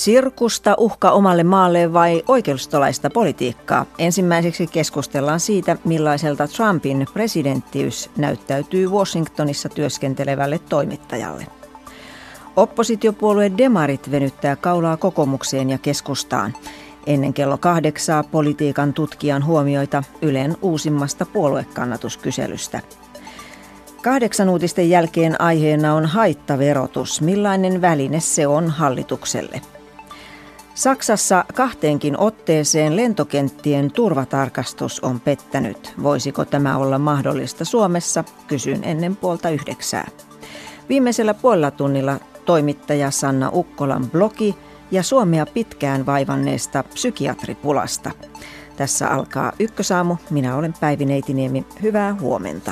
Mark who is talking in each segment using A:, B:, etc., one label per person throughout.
A: Sirkusta, uhka omalle maalle vai oikeistolaista politiikkaa? Ensimmäiseksi keskustellaan siitä, millaiselta Trumpin presidenttiys näyttäytyy Washingtonissa työskentelevälle toimittajalle. Oppositiopuolue Demarit venyttää kaulaa kokoomukseen ja keskustaan. Ennen kello 8 politiikan tutkijan huomioita Ylen uusimmasta puoluekannatuskyselystä. 8 uutisten jälkeen aiheena on haittaverotus. Millainen väline se on hallitukselle? Saksassa 2 otteeseen lentokenttien turvatarkastus on pettänyt. Voisiko tämä olla mahdollista Suomessa? Kysyn ennen 8:30. Viimeisellä puolella tunnilla toimittaja Sanna Ukkolan blogi ja Suomea pitkään vaivanneesta psykiatripulasta. Tässä alkaa Ykkösaamu. Minä olen Päivi Neitiniemi. Hyvää huomenta.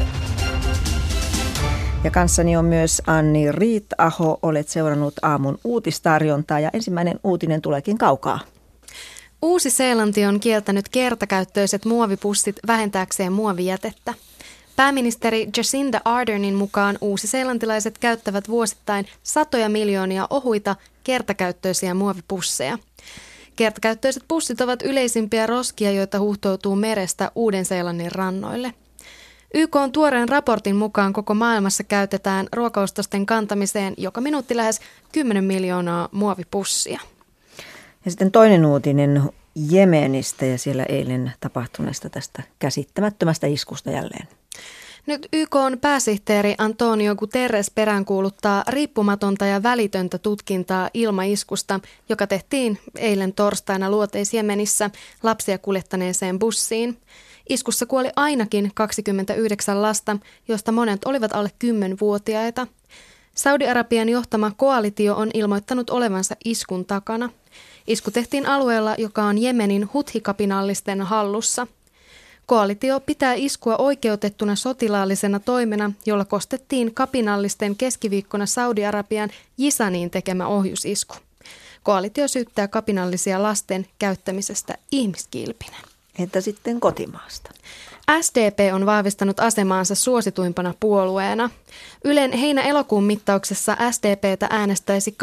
A: Ja kanssani on myös Anni Riit-aho. Olet seurannut aamun uutistarjontaa ja ensimmäinen uutinen tuleekin kaukaa.
B: Uusi-Seelanti on kieltänyt kertakäyttöiset muovipussit vähentääkseen muovijätettä. Pääministeri Jacinda Ardernin mukaan uusi-seelantilaiset käyttävät vuosittain satoja miljoonia ohuita kertakäyttöisiä muovipusseja. Kertakäyttöiset pussit ovat yleisimpiä roskia, joita huuhtoutuu merestä Uuden-Seelannin rannoille. YK:n tuoreen raportin mukaan koko maailmassa käytetään ruokaostosten kantamiseen joka minuutti lähes 10 miljoonaa muovipussia.
A: Ja sitten toinen uutinen Jemenistä ja siellä eilen tapahtuneesta tästä käsittämättömästä iskusta jälleen.
B: Nyt YK:n pääsihteeri Antonio Guterres peräänkuuluttaa riippumatonta ja välitöntä tutkintaa ilmaiskusta, joka tehtiin eilen torstaina Luoteis-Jemenissä lapsia kuljettaneeseen bussiin. Iskussa kuoli ainakin 29 lasta, joista monet olivat alle 10-vuotiaita. Saudi-Arabian johtama koalitio on ilmoittanut olevansa iskun takana. Isku tehtiin alueella, joka on Jemenin huthi-kapinallisten hallussa. Koalitio pitää iskua oikeutettuna sotilaallisena toimena, jolla kostettiin kapinallisten keskiviikkona Saudi-Arabian Jisaniin tekemä ohjusisku. Koalitio syyttää kapinallisia lasten käyttämisestä ihmiskilpinä.
A: Entä sitten kotimaasta?
B: SDP on vahvistanut asemaansa suosituimpana puolueena. Ylen heinä-elokuun mittauksessa SDP:tä äänestäisi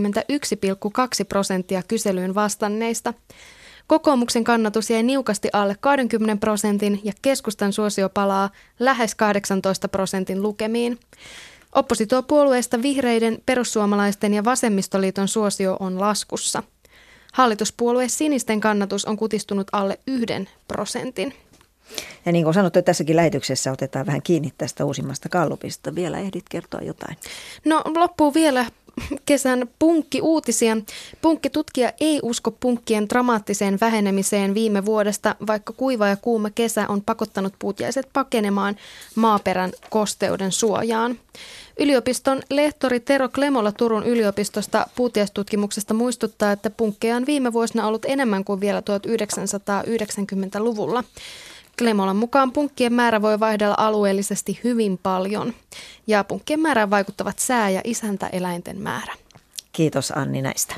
B: 21,2% kyselyyn vastanneista. Kokoomuksen kannatus jäi niukasti alle 20% ja keskustan suosio palaa lähes 18% lukemiin. Oppositiopuolueista vihreiden, perussuomalaisten ja vasemmistoliiton suosio on laskussa. Hallituspuolue Sinisten kannatus on kutistunut alle 1%.
A: Ja niin kuin sanottu, tässäkin lähetyksessä otetaan vähän kiinni tästä uusimmasta gallupista. Vielä ehdit kertoa jotain.
B: No loppuu vielä kesän punkki-uutisia. Punkkitutkija ei usko punkkien dramaattiseen vähenemiseen viime vuodesta, vaikka kuiva ja kuuma kesä on pakottanut puutiaiset pakenemaan maaperän kosteuden suojaan. Yliopiston lehtori Tero Klemola Turun yliopistosta puutiaistutkimuksesta muistuttaa, että punkkeja on viime vuosina ollut enemmän kuin vielä 1990-luvulla. Klemolan mukaan punkkien määrä voi vaihdella alueellisesti hyvin paljon ja punkkien määrään vaikuttavat sää- ja isäntäeläinten määrä.
A: Kiitos Anni näistä.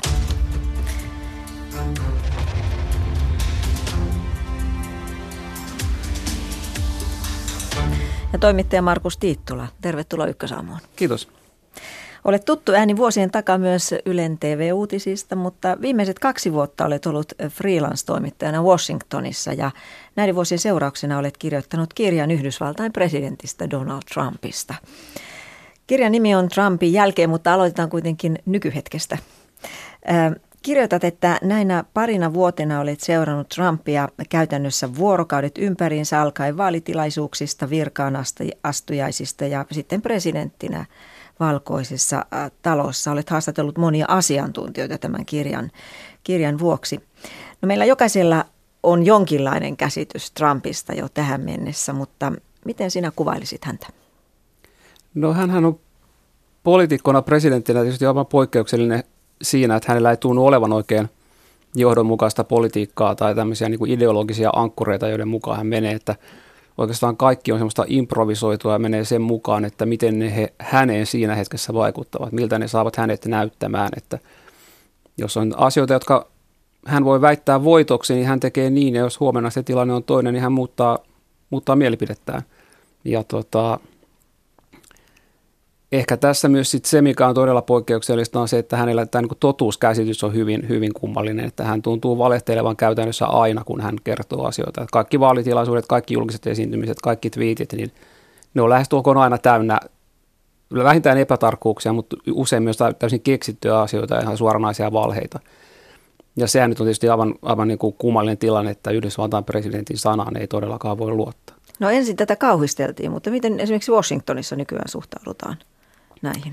A: Ja toimittaja Markus Tiittula, tervetuloa Ykkösaamuun.
C: Kiitos.
A: Olet tuttu ääni vuosien takaa myös Ylen TV-uutisista, mutta viimeiset 2 vuotta olet ollut freelance-toimittajana Washingtonissa ja näiden vuosien seurauksena olet kirjoittanut kirjan Yhdysvaltain presidentistä Donald Trumpista. Kirjan nimi on Trumpin jälkeen, mutta aloitetaan kuitenkin nykyhetkestä. Kirjoitat, että näinä parina vuotena olet seurannut Trumpia käytännössä vuorokaudet ympäriinsä alkaen vaalitilaisuuksista, virkaan astujaisista ja sitten presidenttinä Valkoisessa talossa. Olet haastatellut monia asiantuntijoita tämän kirjan vuoksi. No meillä jokaisella on jonkinlainen käsitys Trumpista jo tähän mennessä, mutta miten sinä kuvailisit häntä?
C: No hänhän on poliitikkona presidenttinä tietysti aivan poikkeuksellinen siinä, että hänellä ei tunnu olevan oikein johdonmukaista politiikkaa tai tämmöisiä niin kuin ideologisia ankkureita, joiden mukaan hän menee, että oikeastaan kaikki on semmoista improvisoitua ja menee sen mukaan, että miten ne häneen siinä hetkessä vaikuttavat, miltä ne saavat hänet näyttämään, että jos on asioita, jotka hän voi väittää voitoksi, niin hän tekee niin, ja jos huomenna se tilanne on toinen, niin hän muuttaa mielipidettään. Ja ehkä tässä myös sit se, mikä on todella poikkeuksellista, on se, että hänellä tämä niin kuin totuuskäsitys on hyvin, hyvin kummallinen, että hän tuntuu valehtelevan käytännössä aina, kun hän kertoo asioita. Kaikki vaalitilaisuudet, kaikki julkiset esiintymiset, kaikki twiitit, niin ne on lähestulkoon aina täynnä vähintään epätarkkuuksia, mutta usein myös täysin keksittyjä asioita ja ihan suoranaisia valheita. Ja sehän nyt on tietysti aivan niin kuin kummallinen tilanne, että Yhdysvaltain presidentin sanaan ei todellakaan voi luottaa.
A: No ensin tätä kauhisteltiin, mutta miten esimerkiksi Washingtonissa nykyään suhtaudutaan näihin?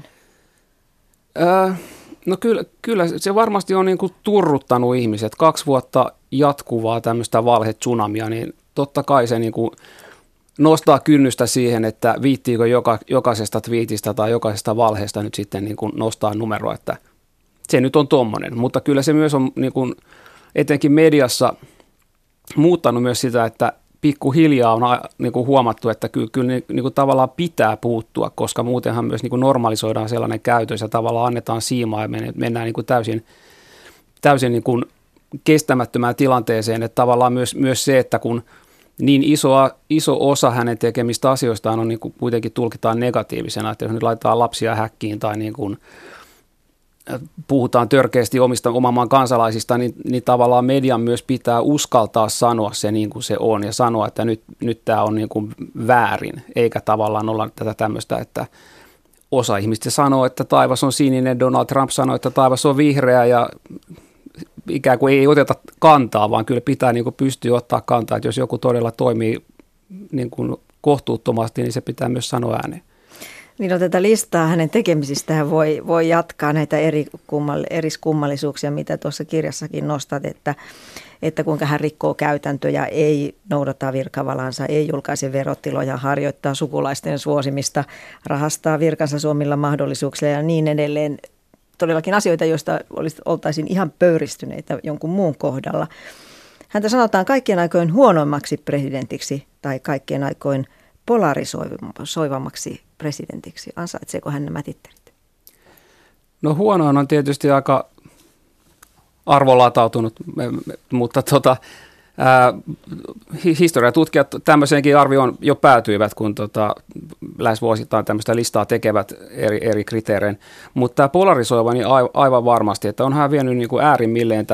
C: No kyllä se varmasti on niin kuin turruttanut ihmiset. 2 vuotta jatkuvaa tämmöistä valhe-tsunamia, niin totta kai se niin kuin nostaa kynnystä siihen, että viittiikö jokaisesta twiitistä tai jokaisesta valheesta nyt sitten niin kuin nostaa numeroa, että se nyt on tommonen. Mutta kyllä se myös on niin kuin etenkin mediassa muuttanut myös sitä, että pikkuhiljaa on niin kuin huomattu, että kyllä niin kuin tavallaan pitää puuttua, koska muutenhan myös niin kuin normalisoidaan sellainen käytös ja tavallaan annetaan siimaa ja mennään niin kuin täysin niin kuin kestämättömään tilanteeseen. Että tavallaan myös se, että kun niin iso osa hänen tekemistä asioistaan on niin kuin kuitenkin tulkitaan negatiivisena, että jos nyt laitetaan lapsia häkkiin tai niin kuin puhutaan törkeästi oman maan kansalaisista, niin tavallaan median myös pitää uskaltaa sanoa se niin kuin se on ja sanoa, että nyt tämä on niin kuin väärin, eikä tavallaan olla tätä tämmöistä, että osa ihmistä sanoo, että taivas on sininen, Donald Trump sanoo, että taivas on vihreä ja ikään kuin ei oteta kantaa, vaan kyllä pitää niin kuin pystyä ottaa kantaa, että jos joku todella toimii niin kuin kohtuuttomasti, niin se pitää myös sanoa ääneen.
A: Niin no, tätä listaa hänen tekemisistään voi jatkaa näitä eriskummallisuuksia, mitä tuossa kirjassakin nostat, että kuinka hän rikkoo käytäntöjä, ei noudata virkavalansa, ei julkaise verotiloja, harjoittaa sukulaisten suosimista, rahastaa virkansa suomilla mahdollisuuksilla ja niin edelleen. Todellakin asioita, joista oltaisiin ihan pöyristyneitä jonkun muun kohdalla. Häntä sanotaan kaikkien aikojen huonoimmaksi presidentiksi tai kaikkien aikojen polarisoivammaksi presidentiksi. Ansaitseeko hän nämä tittelit?
C: No huonoin on tietysti aika arvolatautunut, mutta historiatutkijat tämmöiseenkin arvioon jo päätyivät, kun lähes vuosittain tämmöistä listaa tekevät eri kriteerein. Mutta tämä polarisoiva niin aivan varmasti, että on hän vienyt niin kuin äärimmilleen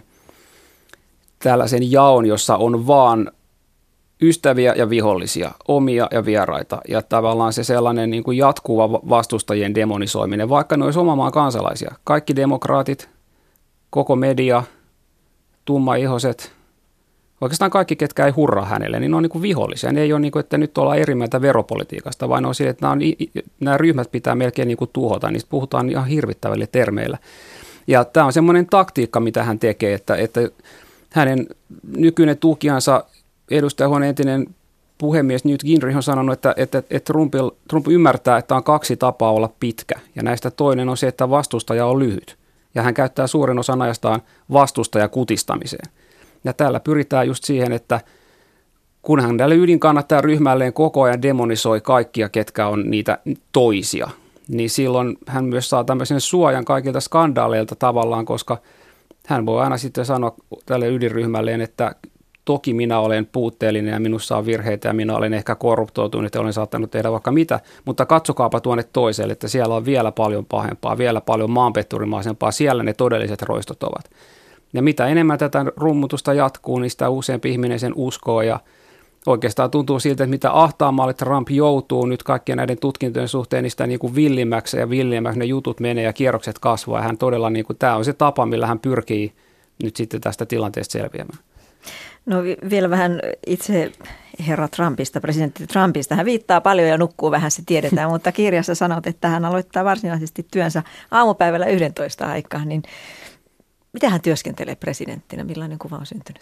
C: tällaisen jaon, jossa on vaan ystäviä ja vihollisia, omia ja vieraita ja tavallaan se sellainen niin kuin jatkuva vastustajien demonisoiminen, vaikka ne olisi oman maan kansalaisia. Kaikki demokraatit, koko media, tummaihoiset, oikeastaan kaikki, ketkä ei hurraa hänelle, niin ne on niin kuin vihollisia. Ne ei ole niin kuin, että nyt ollaan eri mieltä veropolitiikasta, vaan on sille, että nämä ryhmät pitää melkein niin kuin tuhota. Niistä puhutaan ihan hirvittävillä termeillä. Ja tämä on semmoinen taktiikka, mitä hän tekee, että hänen nykyinen tukijansa, edustajahuoneen entinen puhemies Newt Gingrich on sanonut, että Trump ymmärtää, että on 2 tapaa olla pitkä. Ja näistä toinen on se, että vastustaja on lyhyt. Ja hän käyttää suurin osan ajastaan vastustaja kutistamiseen. Ja tällä pyritään just siihen, että kun hän tälle ydinkannattajan ryhmälleen koko ajan demonisoi kaikkia, ketkä on niitä toisia, niin silloin hän myös saa tämmöisen suojan kaikilta skandaaleilta tavallaan, koska hän voi aina sitten sanoa tälle ydinryhmälleen, että toki minä olen puutteellinen ja minussa on virheitä ja minä olen ehkä korruptoitunut ja olen saattanut tehdä vaikka mitä, mutta katsokaapa tuonne toiselle, että siellä on vielä paljon pahempaa, vielä paljon maanpetturimaisempaa, siellä ne todelliset roistot ovat. Ja mitä enemmän tätä rummutusta jatkuu, niin sitä useampi ihminen sen uskoo ja oikeastaan tuntuu siltä, että mitä ahtaammalle Trump joutuu nyt kaikkien näiden tutkintojen suhteen, niin sitä niin kuin villimmäksi ja villimmäksi ne jutut menee ja kierrokset kasvaa. Ja hän todella, niin kuin, tämä on se tapa, millä hän pyrkii nyt sitten tästä tilanteesta selviämään.
A: No vielä vähän itse herra Trumpista, presidentti Trumpista. Hän viittaa paljon ja nukkuu vähän, se tiedetään, mutta kirjassa sanot, että hän aloittaa varsinaisesti työnsä aamupäivällä 11 aikaan. Niin miten hän työskentelee presidenttinä? Millainen kuva on syntynyt?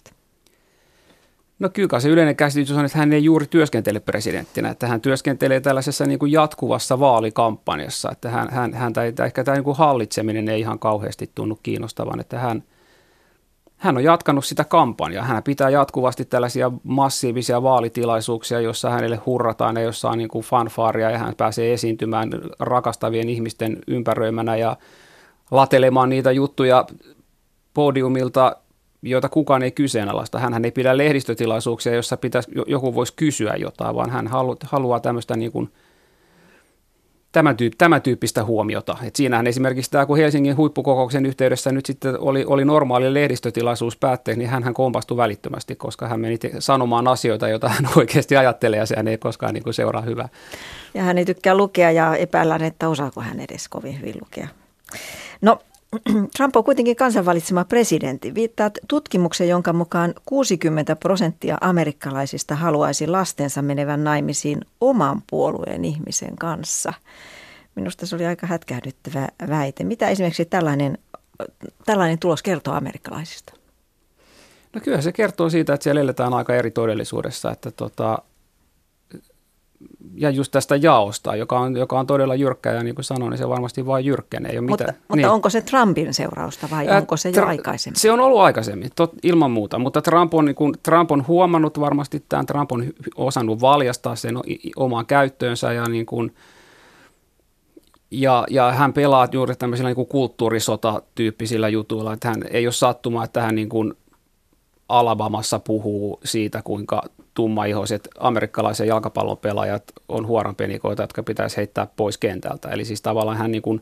C: No kyllä se yleinen käsitys on, että hän ei juuri työskentele presidenttinä, että hän työskentelee tällaisessa niin kuin jatkuvassa vaalikampanjassa, että häntä ei, ehkä tämä niin kuin hallitseminen ei ihan kauheasti tunnu kiinnostavan, että hän on jatkanut sitä kampanjaa. Hän pitää jatkuvasti tällaisia massiivisia vaalitilaisuuksia, joissa hänelle hurrataan ja jossa on niin kuin fanfaaria ja hän pääsee esiintymään rakastavien ihmisten ympäröimänä ja latelemaan niitä juttuja podiumilta, joita kukaan ei kyseenalaista. Hänhän ei pidä lehdistötilaisuuksia, jossa joku voisi kysyä jotain, vaan hän haluaa tämmöistä niin kuin tämän tyyppistä huomiota. Et siinähän esimerkiksi tämä, kun Helsingin huippukokouksen yhteydessä nyt sitten oli normaali lehdistötilaisuus päätteeksi, niin hän kompastui välittömästi, koska hän meni sanomaan asioita, joita hän oikeasti ajattelee, ja sehän ei koskaan niin kuin seuraa hyvää.
A: Ja hän ei tykkää lukea, ja epäillään, että osaako hän edes kovin hyvin lukea. No, Trump on kuitenkin kansanvalitsema presidentti. Viittaat tutkimuksen, jonka mukaan 60% amerikkalaisista haluaisi lastensa menevän naimisiin oman puolueen ihmisen kanssa. Minusta se oli aika hätkähdyttävä väite. Mitä esimerkiksi tällainen tulos kertoo amerikkalaisista?
C: No kyllä se kertoo siitä, että siellä eletään aika eri todellisuudessa, että ja just tästä jaosta, joka on todella jyrkkä, ja niin kuin sanoin, niin se varmasti vain jyrkkenee.
A: Mutta niin. Onko se Trumpin seurausta vai onko se jo aikaisemmin?
C: Se on ollut aikaisemmin, ilman muuta, mutta Trump on huomannut varmasti tämän, Trump on osannut valjastaa sen omaan käyttöönsä, ja hän pelaa juuri tämmöisillä niin kuin kulttuurisota-tyyppisillä jutuilla, että hän ei ole sattumaa, että hän niin kuin Alabamassa puhuu siitä, kuinka tummaihoiset amerikkalaisen jalkapallon pelaajat on huoranpenikoita, jotka pitäisi heittää pois kentältä. Eli siis tavallaan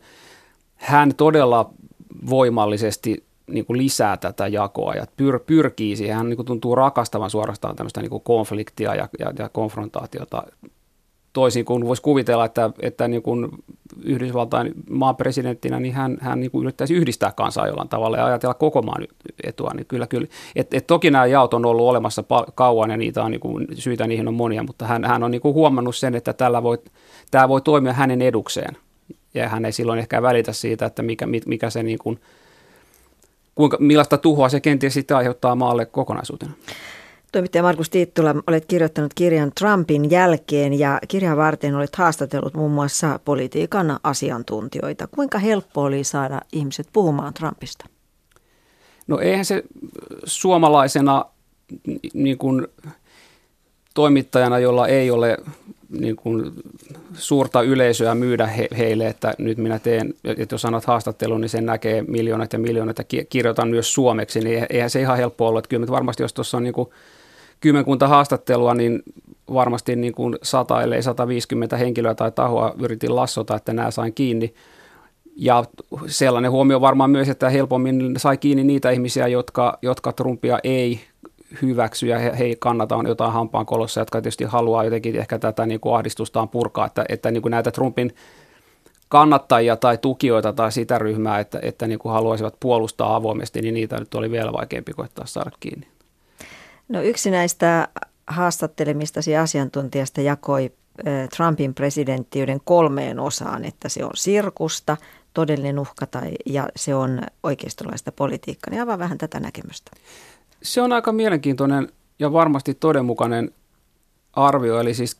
C: hän todella voimallisesti niin kuin lisää tätä jakoa ja pyrkii siihen. Hän niin kuin tuntuu rakastavan suorastaan tämmöistä niin kuin konfliktia ja konfrontaatiota. Toisin kuin voisi kuvitella, että niin kuin Yhdysvaltain maan presidenttinä, niin hän niin kuin yrittäisi yhdistää kansaa jollain tavalla ja ajatella koko maan etua. Niin kyllä. Toki nämä jaot on ollut olemassa kauan ja niitä on, niin kuin, syitä niihin on monia, mutta hän on niin kuin huomannut sen, että tämä voi toimia hänen edukseen. Ja hän ei silloin ehkä välitä siitä, että mikä se niin kuin, millaista tuhoa se kenties sitten aiheuttaa maalle kokonaisuutena.
A: Toimittaja Markus Tiittula, olet kirjoittanut kirjan Trumpin jälkeen ja kirjan varten olet haastatellut muun muassa politiikan asiantuntijoita. Kuinka helppo oli saada ihmiset puhumaan Trumpista?
C: No eihän se suomalaisena niin kuin toimittajana, jolla ei ole niin kuin suurta yleisöä myydä heille, että nyt minä teen, että jos sanot haastattelun, niin sen näkee miljoonat ja miljoonat ja kirjoitan myös suomeksi, niin eihän se ihan helppo ollut. Että kyllä varmasti, jos tuossa on niin kuin 10 haastattelua, niin varmasti niin kuin 100 ellei 150 henkilöä tai tahoa yritin lassota, että nämä sain kiinni. Ja sellainen huomio varmaan myös, että helpommin sai kiinni niitä ihmisiä, jotka Trumpia ei hyväksy ja he ei kannata on jotain hampaankolossa, jotka tietysti haluaa jotenkin ehkä tätä niin kuin ahdistustaan purkaa, että niin kuin näitä Trumpin kannattajia tai tukijoita tai sitä ryhmää, että niin kuin haluaisivat puolustaa avoimesti, niin niitä nyt oli vielä vaikeampi koittaa saada kiinni.
A: No yksi näistä haastattelemistasi asiantuntijasta jakoi Trumpin presidenttiyden 3 osaan, että se on sirkusta, todellinen uhka ja se on oikeistolaista politiikkaa. Niin avaa vähän tätä näkemystä.
C: Se on aika mielenkiintoinen ja varmasti todenmukainen arvio, eli siis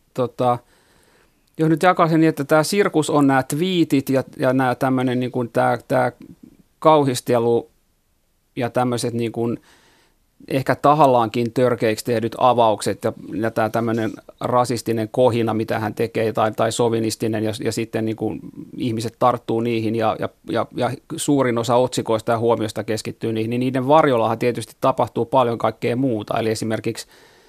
C: jos nyt jakaa sen niin, että tämä sirkus on nämä twiitit ja nämä tämmöinen niin kuin tämä kauhistelu ja tämmöiset niin kuin ehkä tahallaankin törkeiksi tehdyt avaukset ja tämä tämmöinen rasistinen kohina, mitä hän tekee, tai sovinistinen, ja sitten niin kuin ihmiset tarttuu niihin, ja suurin osa otsikoista ja huomiosta keskittyy niihin, niin niiden varjollahan tietysti tapahtuu paljon kaikkea muuta, eli esimerkiksi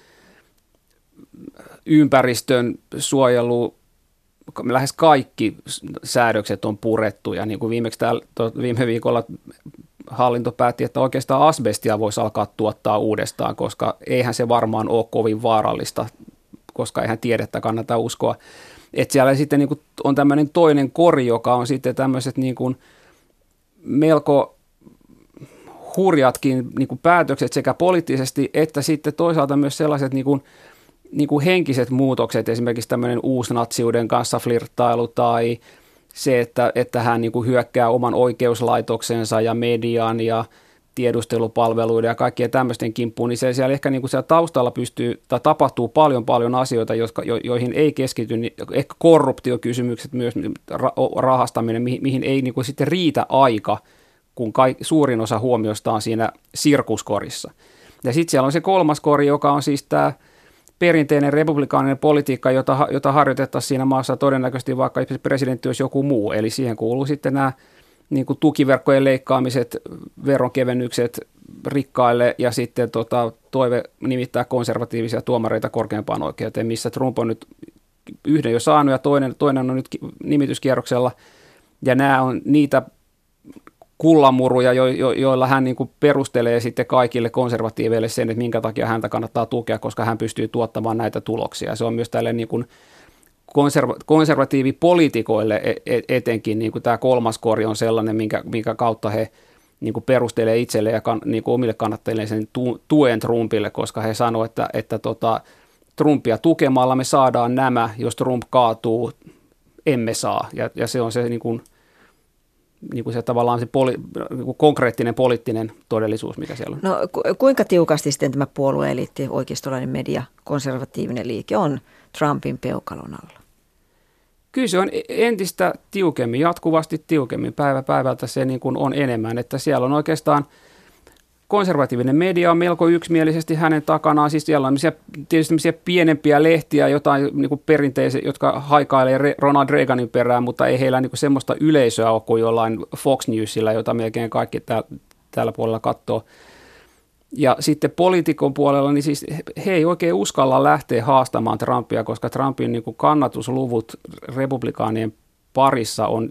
C: ympäristön suojelu, lähes kaikki säädökset on purettu, ja niin kuin viime viikolla hallinto päätti, että oikeastaan asbestia voisi alkaa tuottaa uudestaan, koska eihän se varmaan ole kovin vaarallista, koska eihän tiedettä kannata uskoa. Että siellä sitten niin kuin on tämmöinen toinen kori, joka on sitten tämmöiset niin kuin melko hurjatkin niin kuin päätökset sekä poliittisesti että sitten toisaalta myös sellaiset niin kuin henkiset muutokset, esimerkiksi tämmöinen uusnatsiuden kanssa flirttailu tai se, että hän niin kuin hyökkää oman oikeuslaitoksensa ja median ja tiedustelupalveluiden ja kaikkien tämmöisten kimppuun, niin siellä ehkä niin kuin siellä taustalla tapahtuu paljon asioita, joihin ei keskity, niin ehkä korruptiokysymykset myös, rahastaminen, mihin ei niin kuin sitten riitä aika, kun suurin osa huomiosta on siinä sirkuskorissa. Ja sitten siellä on se 3. kori, joka on siis tämä perinteinen republikaaninen politiikka, jota harjoitettaisiin siinä maassa todennäköisesti vaikka presidentti olisi joku muu. Eli siihen kuuluu sitten nämä niin kuin tukiverkkojen leikkaamiset, veronkevennykset rikkaille ja sitten toive nimittää konservatiivisia tuomareita korkeimpaan oikeuteen, missä Trump on nyt yhden jo saanut ja toinen on nyt nimityskierroksella. Ja nämä on niitä kullanmuruja, joilla hän niin kuin perustelee sitten kaikille konservatiiveille sen, että minkä takia häntä kannattaa tukea, koska hän pystyy tuottamaan näitä tuloksia. Se on myös tälle niin kuin konservatiivipoliitikoille etenkin niin kuin tämä kolmas kori on sellainen, minkä kautta he niin kuin perustelee itselle ja niin kuin omille kannattajille sen tuen Trumpille, koska he sanoo, että Trumpia tukemalla me saadaan nämä, jos Trump kaatuu, emme saa. Ja se on se, niin kuin se tavallaan se konkreettinen poliittinen todellisuus, mikä siellä on.
A: No kuinka tiukasti sitten tämä puolueeliitti, oikeistolainen media, konservatiivinen liike on Trumpin peukalon alla?
C: Kyllä se on entistä tiukemmin, jatkuvasti tiukemmin, päivä päivältä se niin kuin on enemmän, että siellä on oikeastaan konservatiivinen media on melko yksimielisesti hänen takanaan, siis siellä on tietysti pienempiä lehtiä, jotain niin kuin perinteisiä, jotka haikailee Ronald Reaganin perään, mutta ei heillä niin kuin semmoista yleisöä ole kuin jollain Fox Newsilla, jota melkein kaikki tällä puolella katsoo. Ja sitten poliitikon puolella, niin siis he ei oikein uskalla lähteä haastamaan Trumpia, koska Trumpin niin kuin kannatusluvut republikaanien parissa on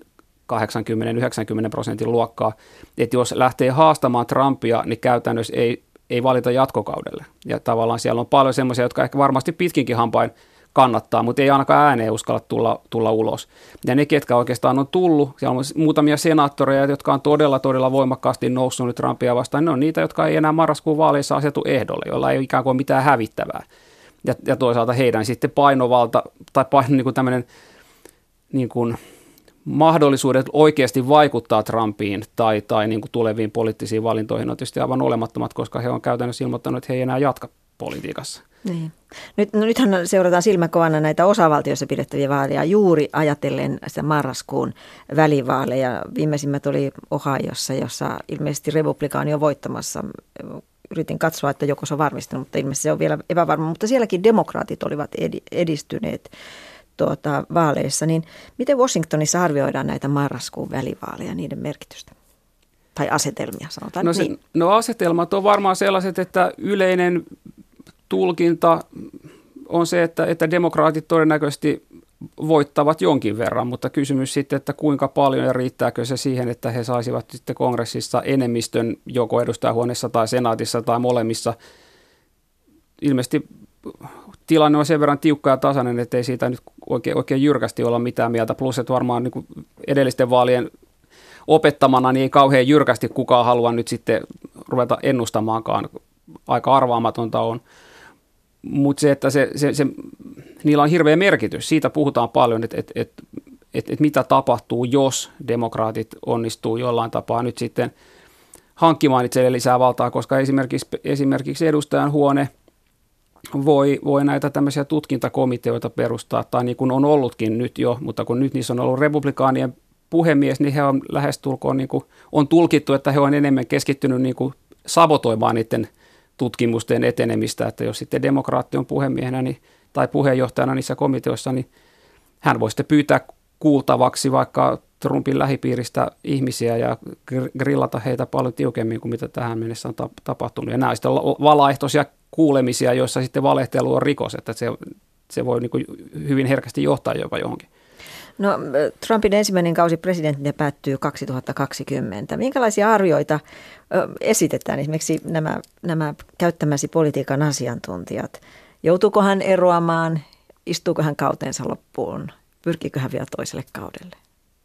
C: 80-90% luokkaa. Että jos lähtee haastamaan Trumpia, niin käytännössä ei valita jatkokaudelle. Ja tavallaan siellä on paljon semmoisia, jotka ehkä varmasti pitkinkin hampain kannattaa, mutta ei ainakaan ääneen uskalla tulla ulos. Ja ne, ketkä oikeastaan on tullut, siellä on muutamia senaattoreja, jotka on todella voimakkaasti noussut nyt Trumpia vastaan. Ne on niitä, jotka ei enää marraskuun vaaleissa asetu ehdolle, joilla ei ole ikään kuin mitään hävittävää. Ja toisaalta heidän sitten painovalta tai niin kuin tämmöinen niin kuin mahdollisuudet oikeasti vaikuttaa Trumpiin tai niin kuin tuleviin poliittisiin valintoihin on tietysti aivan olemattomat, koska he on käytännössä ilmoittanut, että he ei enää jatka politiikassa. Niin.
A: Nythän seurataan silmäkovana näitä osavaltioissa pidettäviä vaaleja juuri ajatellen sitä marraskuun välivaaleja. Viimeisimmät oli Ohiossa, jossa ilmeisesti republikaani on voittamassa. Yritin katsoa, että joko se on varmistunut, mutta ilmeisesti se on vielä epävarma. Mutta sielläkin demokraatit olivat edistyneet vaaleissa. Niin miten Washingtonissa arvioidaan näitä marraskuun välivaaleja, niiden merkitystä? Tai asetelmia, sanotaan niin.
C: No asetelmat on varmaan sellaiset, että yleinen tulkinta on se, että demokraatit todennäköisesti voittavat jonkin verran, mutta kysymys sitten, että kuinka paljon ja riittääkö se siihen, että he saisivat sitten kongressissa enemmistön joko edustajahuoneessa tai senaatissa tai molemmissa. Ilmeisesti tilanne on sen verran tiukka ja tasainen, että ei siitä nyt oikein jyrkästi olla mitään mieltä, plus että varmaan niin kuin edellisten vaalien opettamana niin ei kauhean jyrkästi kukaan halua nyt sitten ruveta ennustamaankaan, aika arvaamatonta on. Mutta se, että niillä on hirveä merkitys, siitä puhutaan paljon, että mitä tapahtuu, jos demokraatit onnistuu jollain tapaa nyt sitten hankkimaan itselleen lisää valtaa, koska esimerkiksi edustajan huone voi näitä tämmöisiä tutkintakomiteoita perustaa, tai niin kuin on ollutkin nyt jo, mutta kun nyt niissä on ollut republikaanien puhemies, niin he on lähestulkoon, niin kuin, on tulkittu, että he on enemmän keskittynyt niin kuin sabotoimaan niiden tutkimusten etenemistä, että jos sitten demokraatti on puhemiehenä tai puheenjohtajana niissä komiteoissa, niin hän voi sitten pyytää kuultavaksi vaikka Trumpin lähipiiristä ihmisiä ja grillata heitä paljon tiukemmin kuin mitä tähän mennessä on tapahtunut. Ja nämä on sitten valaehtoisia kuulemisia, joissa sitten valehtelu on rikos, että se voi niin kuin hyvin herkästi johtaa jopa johonkin.
A: No, Trumpin ensimmäinen kausi presidenttinä päättyy 2020. Minkälaisia arvioita esitetään esimerkiksi nämä käyttämäsi politiikan asiantuntijat? Joutuuko hän eroamaan? Istuuko hän kautensa loppuun? Pyrkiikö hän vielä toiselle kaudelle?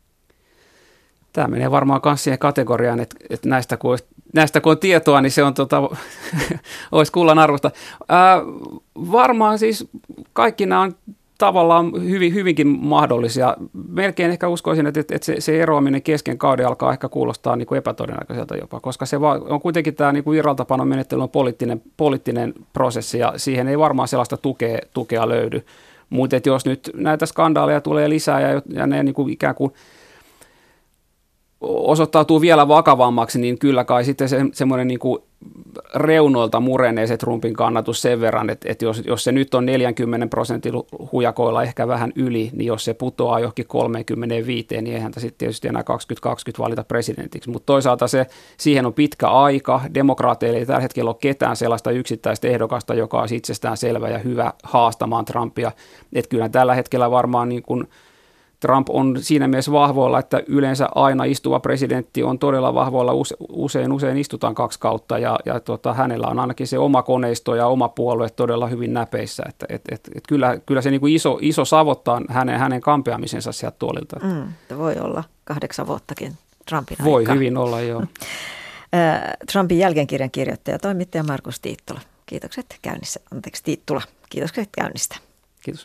C: Tämä menee varmaan myös siihen kategoriaan, että näistä kun on tietoa, niin se on olisi kullan arvosta. Varmaan siis kaikki nämä on tavallaan hyvinkin mahdollisia. Melkein ehkä uskoisin, että se eroaminen kesken kauden alkaa ehkä kuulostaa niin kuin epätodennäköiseltä jopa, koska se on kuitenkin tämä niin kuin irraltapanon menettely on poliittinen prosessi ja siihen ei varmaan sellaista tukea löydy. Mutta jos nyt näitä skandaaleja tulee lisää ja ne niin kuin ikään kuin osoittautuu vielä vakavammaksi, niin kyllä kai sitten semmoinen niin kuin reunoilta murenee se Trumpin kannatus sen verran, että jos se nyt on 40% hujakoilla ehkä vähän yli, niin jos se putoaa johonkin 35, niin eihän sitten tietysti enää 2020 valita presidentiksi. Mutta toisaalta siihen on pitkä aika. Demokraateilla ei tällä hetkellä ole ketään sellaista yksittäistä ehdokasta, joka olisi itsestään selvä ja hyvä haastamaan Trumpia. Että kyllä tällä hetkellä varmaan niin kuin Trump on siinä mielessä vahvoilla, että yleensä aina istuva presidentti on todella vahvoilla, usein istutaan 2 kautta ja hänellä on ainakin se oma koneisto ja oma puolue todella hyvin näpeissä. Kyllä se niin kuin iso savottaa hänen kampeamisensa sieltä tuolilta.
A: Voi olla 8 vuottakin Trumpin aika.
C: Voi hyvin olla, joo.
A: Trumpin jälkeenkirjan kirjoittaja, toimittaja Markus Tiittula. Kiitokset käynnissä. Tiittula. Kiitokset käynnistä.
C: Kiitos.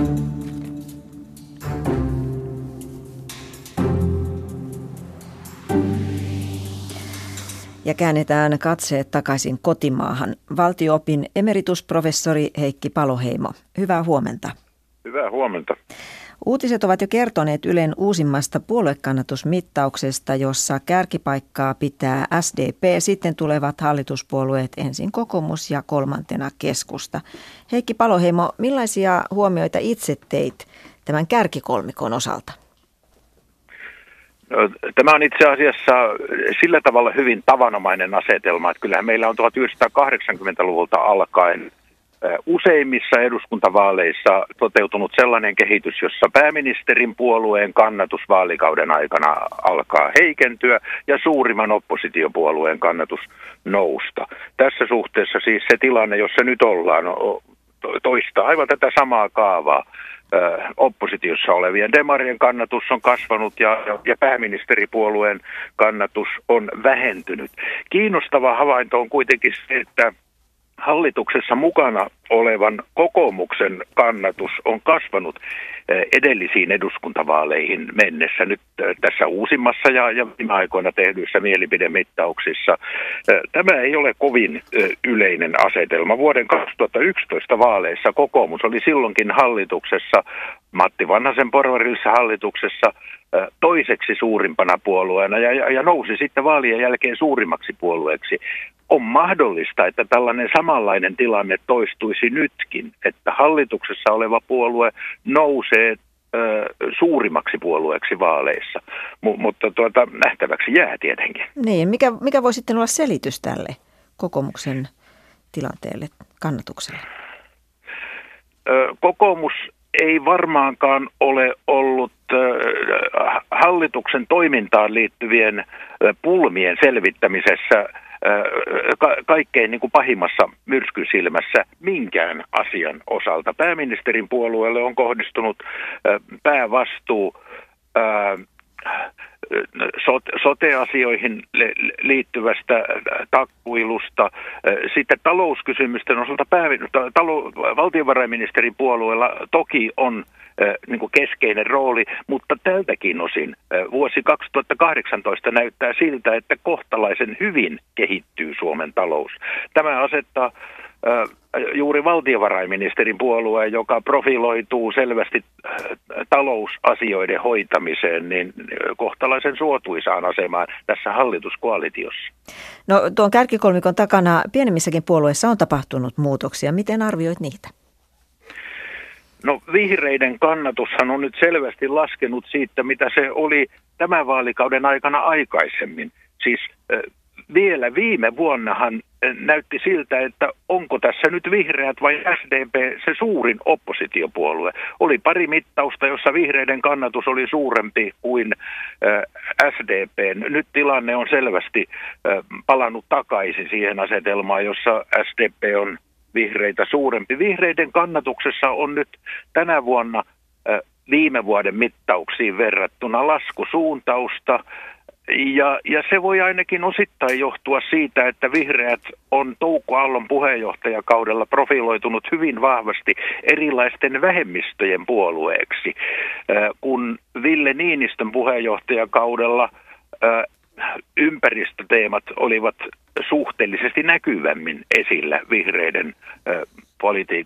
A: Ja käännetään katseet takaisin kotimaahan. Valtio-opin emeritusprofessori Heikki Paloheimo. Hyvää huomenta.
D: Hyvää huomenta.
A: Uutiset ovat jo kertoneet Ylen uusimmasta puoluekannatusmittauksesta, jossa kärkipaikkaa pitää SDP, sitten tulevat hallituspuolueet, ensin kokoomus ja kolmantena keskusta. Heikki Paloheimo, millaisia huomioita itse teit tämän kärkikolmikon osalta?
D: No, tämä on itse asiassa sillä tavalla hyvin tavanomainen asetelma, että kyllähän meillä on 1980-luvulta alkaen useimmissa eduskuntavaaleissa toteutunut sellainen kehitys, jossa pääministerin puolueen kannatus vaalikauden aikana alkaa heikentyä ja suurimman oppositiopuolueen kannatus nousta. Tässä suhteessa siis se tilanne, jossa nyt ollaan, toistaa aivan tätä samaa kaavaa. Oppositiossa olevien demarien kannatus on kasvanut ja pääministeripuolueen kannatus on vähentynyt. Kiinnostava havainto on kuitenkin se, että hallituksessa mukana olevan kokoomuksen kannatus on kasvanut edellisiin eduskuntavaaleihin mennessä nyt tässä uusimmassa ja viime aikoina tehdyissä mielipidemittauksissa. Tämä ei ole kovin yleinen asetelma. Vuoden 2011 vaaleissa kokoomus oli silloinkin hallituksessa, Matti Vanhasen porvarillisessa hallituksessa, toiseksi suurimpana puolueena ja nousi sitten vaalien jälkeen suurimmaksi puolueeksi. On mahdollista, että tällainen samanlainen tilanne toistuisi nytkin, että hallituksessa oleva puolue nousee suurimmaksi puolueeksi vaaleissa, mutta nähtäväksi jää tietenkin.
A: Niin, mikä voi sitten olla selitys tälle kokoomuksen tilanteelle, kannatukselle?
D: Kokoomus ei varmaankaan ole ollut hallituksen toimintaan liittyvien pulmien selvittämisessä kaikkein niin kuin pahimmassa myrskysilmässä minkään asian osalta. Pääministerin puolueelle on kohdistunut päävastuu sote-asioihin liittyvästä takkuilusta. Sitten talouskysymysten osalta valtiovarainministerin puolueella toki on niin kuin keskeinen rooli, mutta tältäkin osin vuosi 2018 näyttää siltä, että kohtalaisen hyvin kehittyy Suomen talous. Tämä asettaa juuri valtiovarainministerin puolueen, joka profiloituu selvästi talousasioiden hoitamiseen, niin kohtalaisen suotuisaan asemaan tässä hallituskoalitiossa.
A: No tuon kärkikolmikon takana pienemmissäkin puolueissa on tapahtunut muutoksia. Miten arvioit niitä?
D: No vihreiden kannatushan on nyt selvästi laskenut siitä, mitä se oli tämän vaalikauden aikana aikaisemmin. Siis vielä viime vuonnahan näytti siltä, että onko tässä nyt vihreät vai SDP se suurin oppositiopuolue. Oli pari mittausta, jossa vihreiden kannatus oli suurempi kuin SDPn. Nyt tilanne on selvästi palannut takaisin siihen asetelmaan, jossa SDP on vihreitä suurempi. Vihreiden kannatuksessa on nyt tänä vuonna viime vuoden mittauksiin verrattuna laskusuuntausta. Ja se voi ainakin osittain johtua siitä, että vihreät on Touko Aallon puheenjohtajakaudella profiloitunut hyvin vahvasti erilaisten vähemmistöjen puolueeksi, kun Ville Niinistön puheenjohtajakaudella ympäristöteemat olivat suhteellisesti näkyvämmin esillä vihreiden politiikassa.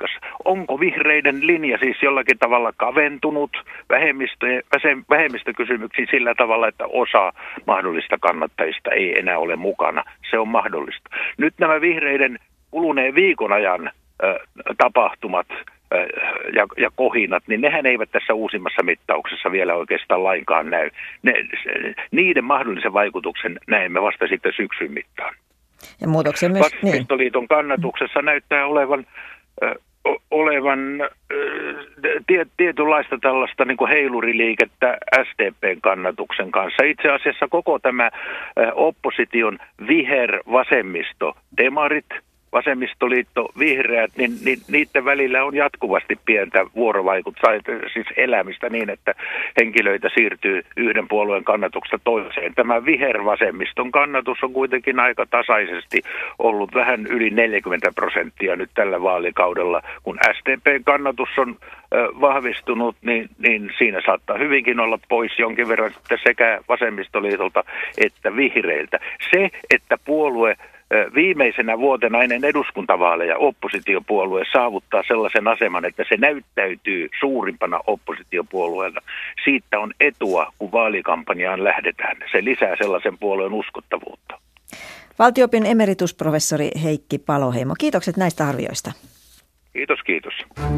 D: onko vihreiden linja siis jollakin tavalla kaventunut vähemmistökysymyksiin sillä tavalla, että osa mahdollista kannattajista ei enää ole mukana. Se on mahdollista. Nyt nämä vihreiden kuluneen viikon ajan tapahtumat ja kohinat, niin nehän eivät tässä uusimmassa mittauksessa vielä oikeastaan lainkaan näy. Niiden mahdollisen vaikutuksen näemme vasta sitten syksyn mittaan.
A: Ja muutoksen myös
D: Vasemmistoliiton kannatuksessa näyttää olevan tietynlaista tällaista niin kuin heiluriliikettä SDPn kannatuksen kanssa. Itse asiassa koko tämä opposition vihervasemmisto, demarit, vasemmistoliitto, vihreät, niin niiden välillä on jatkuvasti pientä siis elämistä niin, että henkilöitä siirtyy yhden puolueen kannatuksesta toiseen. Tämä vihervasemmiston kannatus on kuitenkin aika tasaisesti ollut vähän yli 40% nyt tällä vaalikaudella. Kun SDPn kannatus on vahvistunut, niin siinä saattaa hyvinkin olla pois jonkin verran sekä vasemmistoliitolta että vihreiltä. Se, että puolue viimeisenä vuotena ennen eduskuntavaaleja oppositiopuolue saavuttaa sellaisen aseman, että se näyttäytyy suurimpana oppositiopuolueena. Siitä on etua, kun vaalikampanjaan lähdetään. Se lisää sellaisen puolueen uskottavuutta.
A: Valtio-opin emeritusprofessori Heikki Paloheimo, kiitokset näistä arvioista.
D: Kiitos.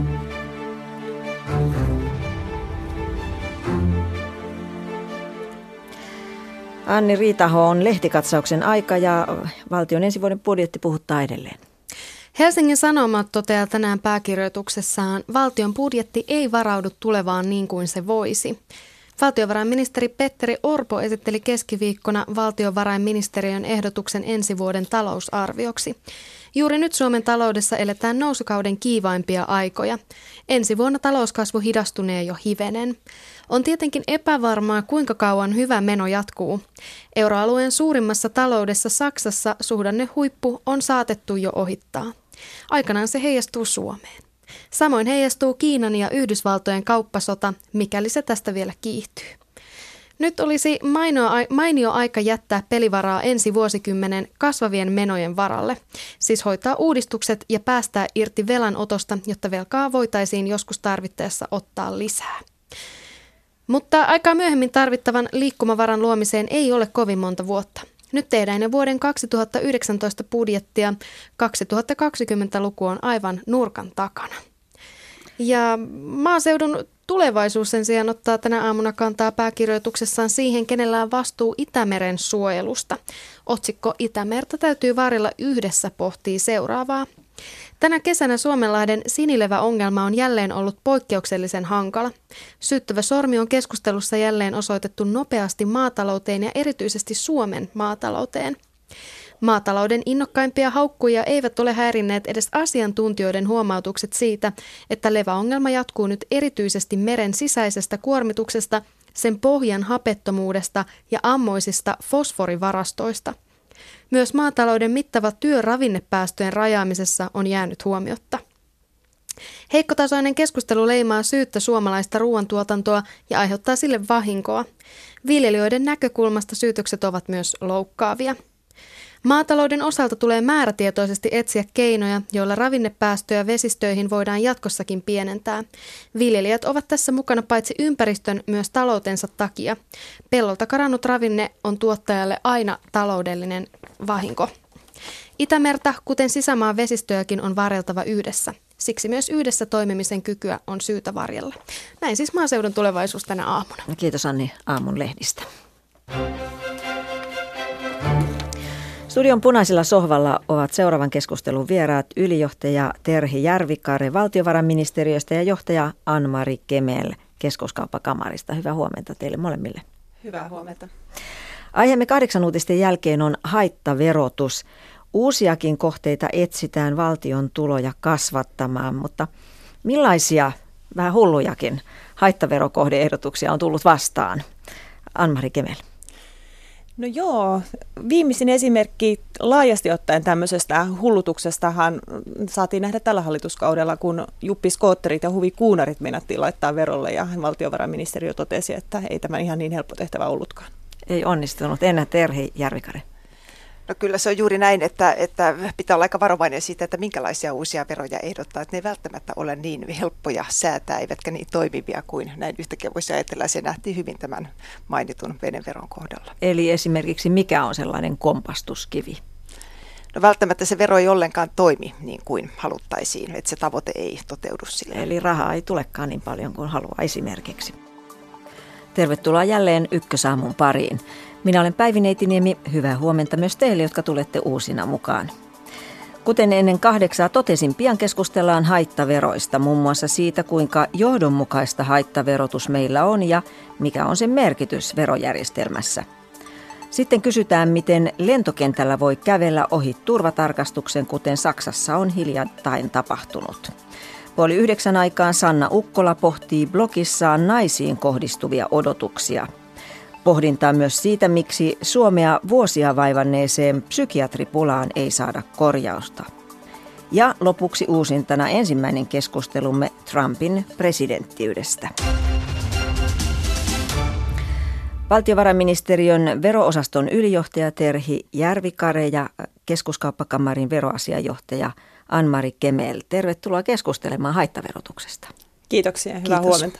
A: Anni Riitaho, on lehtikatsauksen aika ja valtion ensi vuoden budjetti puhuttaa edelleen.
B: Helsingin Sanomat toteaa tänään pääkirjoituksessaan, valtion budjetti ei varaudu tulevaan niin kuin se voisi. Valtiovarainministeri Petteri Orpo esitteli keskiviikkona valtiovarainministeriön ehdotuksen ensi vuoden talousarvioksi. Juuri nyt Suomen taloudessa eletään nousukauden kiivaimpia aikoja. Ensi vuonna talouskasvu hidastunee jo hivenen. On tietenkin epävarmaa, kuinka kauan hyvä meno jatkuu. Euroalueen suurimmassa taloudessa Saksassa suhdannehuippu on saatettu jo ohittaa. Aikanaan se heijastuu Suomeen. Samoin heijastuu Kiinan ja Yhdysvaltojen kauppasota, mikäli se tästä vielä kiihtyy. Nyt olisi mainio aika jättää pelivaraa ensi vuosikymmenen kasvavien menojen varalle, siis hoitaa uudistukset ja päästää irti velanotosta, jotta velkaa voitaisiin joskus tarvittaessa ottaa lisää. Mutta aikaa myöhemmin tarvittavan liikkumavaran luomiseen ei ole kovin monta vuotta. Nyt tehdään jo vuoden 2019 budjettia. 2020-luku on aivan nurkan takana. Ja maaseudun tulevaisuus sen sijaan ottaa tänä aamuna kantaa pääkirjoituksessaan siihen, kenellä on vastuu Itämeren suojelusta. Otsikko Itämerta täytyy varjella yhdessä pohtii seuraavaa. Tänä kesänä Suomenlahden sinileväongelma on jälleen ollut poikkeuksellisen hankala. Syyttävä sormi on keskustelussa jälleen osoitettu nopeasti maatalouteen ja erityisesti Suomen maatalouteen. Maatalouden innokkaimpia haukkuja eivät ole häirinneet edes asiantuntijoiden huomautukset siitä, että leväongelma jatkuu nyt erityisesti meren sisäisestä kuormituksesta, sen pohjan hapettomuudesta ja ammoisista fosforivarastoista. Myös maatalouden mittava työ ravinnepäästöjen rajaamisessa on jäänyt huomiotta. Heikkotasoinen keskustelu leimaa syyttä suomalaista ruoantuotantoa ja aiheuttaa sille vahinkoa. Viljelijöiden näkökulmasta syytökset ovat myös loukkaavia. Maatalouden osalta tulee määrätietoisesti etsiä keinoja, joilla ravinnepäästöjä vesistöihin voidaan jatkossakin pienentää. Viljelijät ovat tässä mukana paitsi ympäristön myös taloutensa takia. Pellolta karannut ravinne on tuottajalle aina taloudellinen vahinko. Itämerta, kuten sisämaan vesistöjäkin, on varjeltava yhdessä. Siksi myös yhdessä toimimisen kykyä on syytä varjella. Näin siis maaseudun tulevaisuus tänä aamuna.
A: Kiitos Anni aamun lehdistä. Studion punaisella sohvalla ovat seuraavan keskustelun vieraat ylijohtaja Terhi Järvikare valtiovarainministeriöstä ja johtaja Ann-Mari Kemel Keskuskauppakamarista. Hyvää huomenta teille molemmille.
E: Hyvää huomenta.
A: Aiheemme 8 uutisten jälkeen on haittaverotus. Uusiakin kohteita etsitään valtion tuloja kasvattamaan, mutta millaisia, vähän hullujakin, haittaverokohdeehdotuksia on tullut vastaan? Ann-Mari Kemel.
E: No joo, viimeisin esimerkki laajasti ottaen tämmöisestä hullutuksestahan saatiin nähdä tällä hallituskaudella, kun juppiskootterit ja huvikuunarit meinattiin laittaa verolle ja valtiovarainministeriö totesi, että ei tämä ihan niin helppo tehtävä ollutkaan.
A: Ei onnistunut. Enää Terhi Järvikare.
F: No kyllä se on juuri näin, että pitää olla aika varovainen siitä, että minkälaisia uusia veroja ehdottaa. Että ne ei välttämättä ole niin helppoja säätää, eivätkä niin toimivia kuin näin yhtäkkiä voisi ajatella. Se nähtiin hyvin tämän mainitun veneveron kohdalla.
A: Eli esimerkiksi mikä on sellainen kompastuskivi?
F: No välttämättä se vero ei ollenkaan toimi niin kuin haluttaisiin, että se tavoite ei toteudu sillä.
A: Eli rahaa ei tulekaan niin paljon kuin haluaa esimerkiksi. Tervetuloa jälleen Ykkösaamun pariin. Minä olen Päivi Neitiniemi. Hyvää huomenta myös teille, jotka tulette uusina mukaan. Kuten ennen 8 totesin, pian keskustellaan haittaveroista, muun muassa siitä, kuinka johdonmukaista haittaverotus meillä on ja mikä on sen merkitys verojärjestelmässä. Sitten kysytään, miten lentokentällä voi kävellä ohi turvatarkastuksen, kuten Saksassa on hiljattain tapahtunut. 8:30 aikaan Sanna Ukkola pohtii blogissaan naisiin kohdistuvia odotuksia. Pohdintaa myös siitä, miksi Suomea vuosia vaivanneeseen psykiatripulaan ei saada korjausta. Ja lopuksi uusintana ensimmäinen keskustelumme Trumpin presidenttiydestä. Valtiovarainministeriön vero-osaston ylijohtaja Terhi Järvikare ja Keskuskauppakamarin veroasiajohtaja Ann-Mari Kemel. Tervetuloa keskustelemaan haittaverotuksesta.
E: Kiitoksia, hyvää huomenta.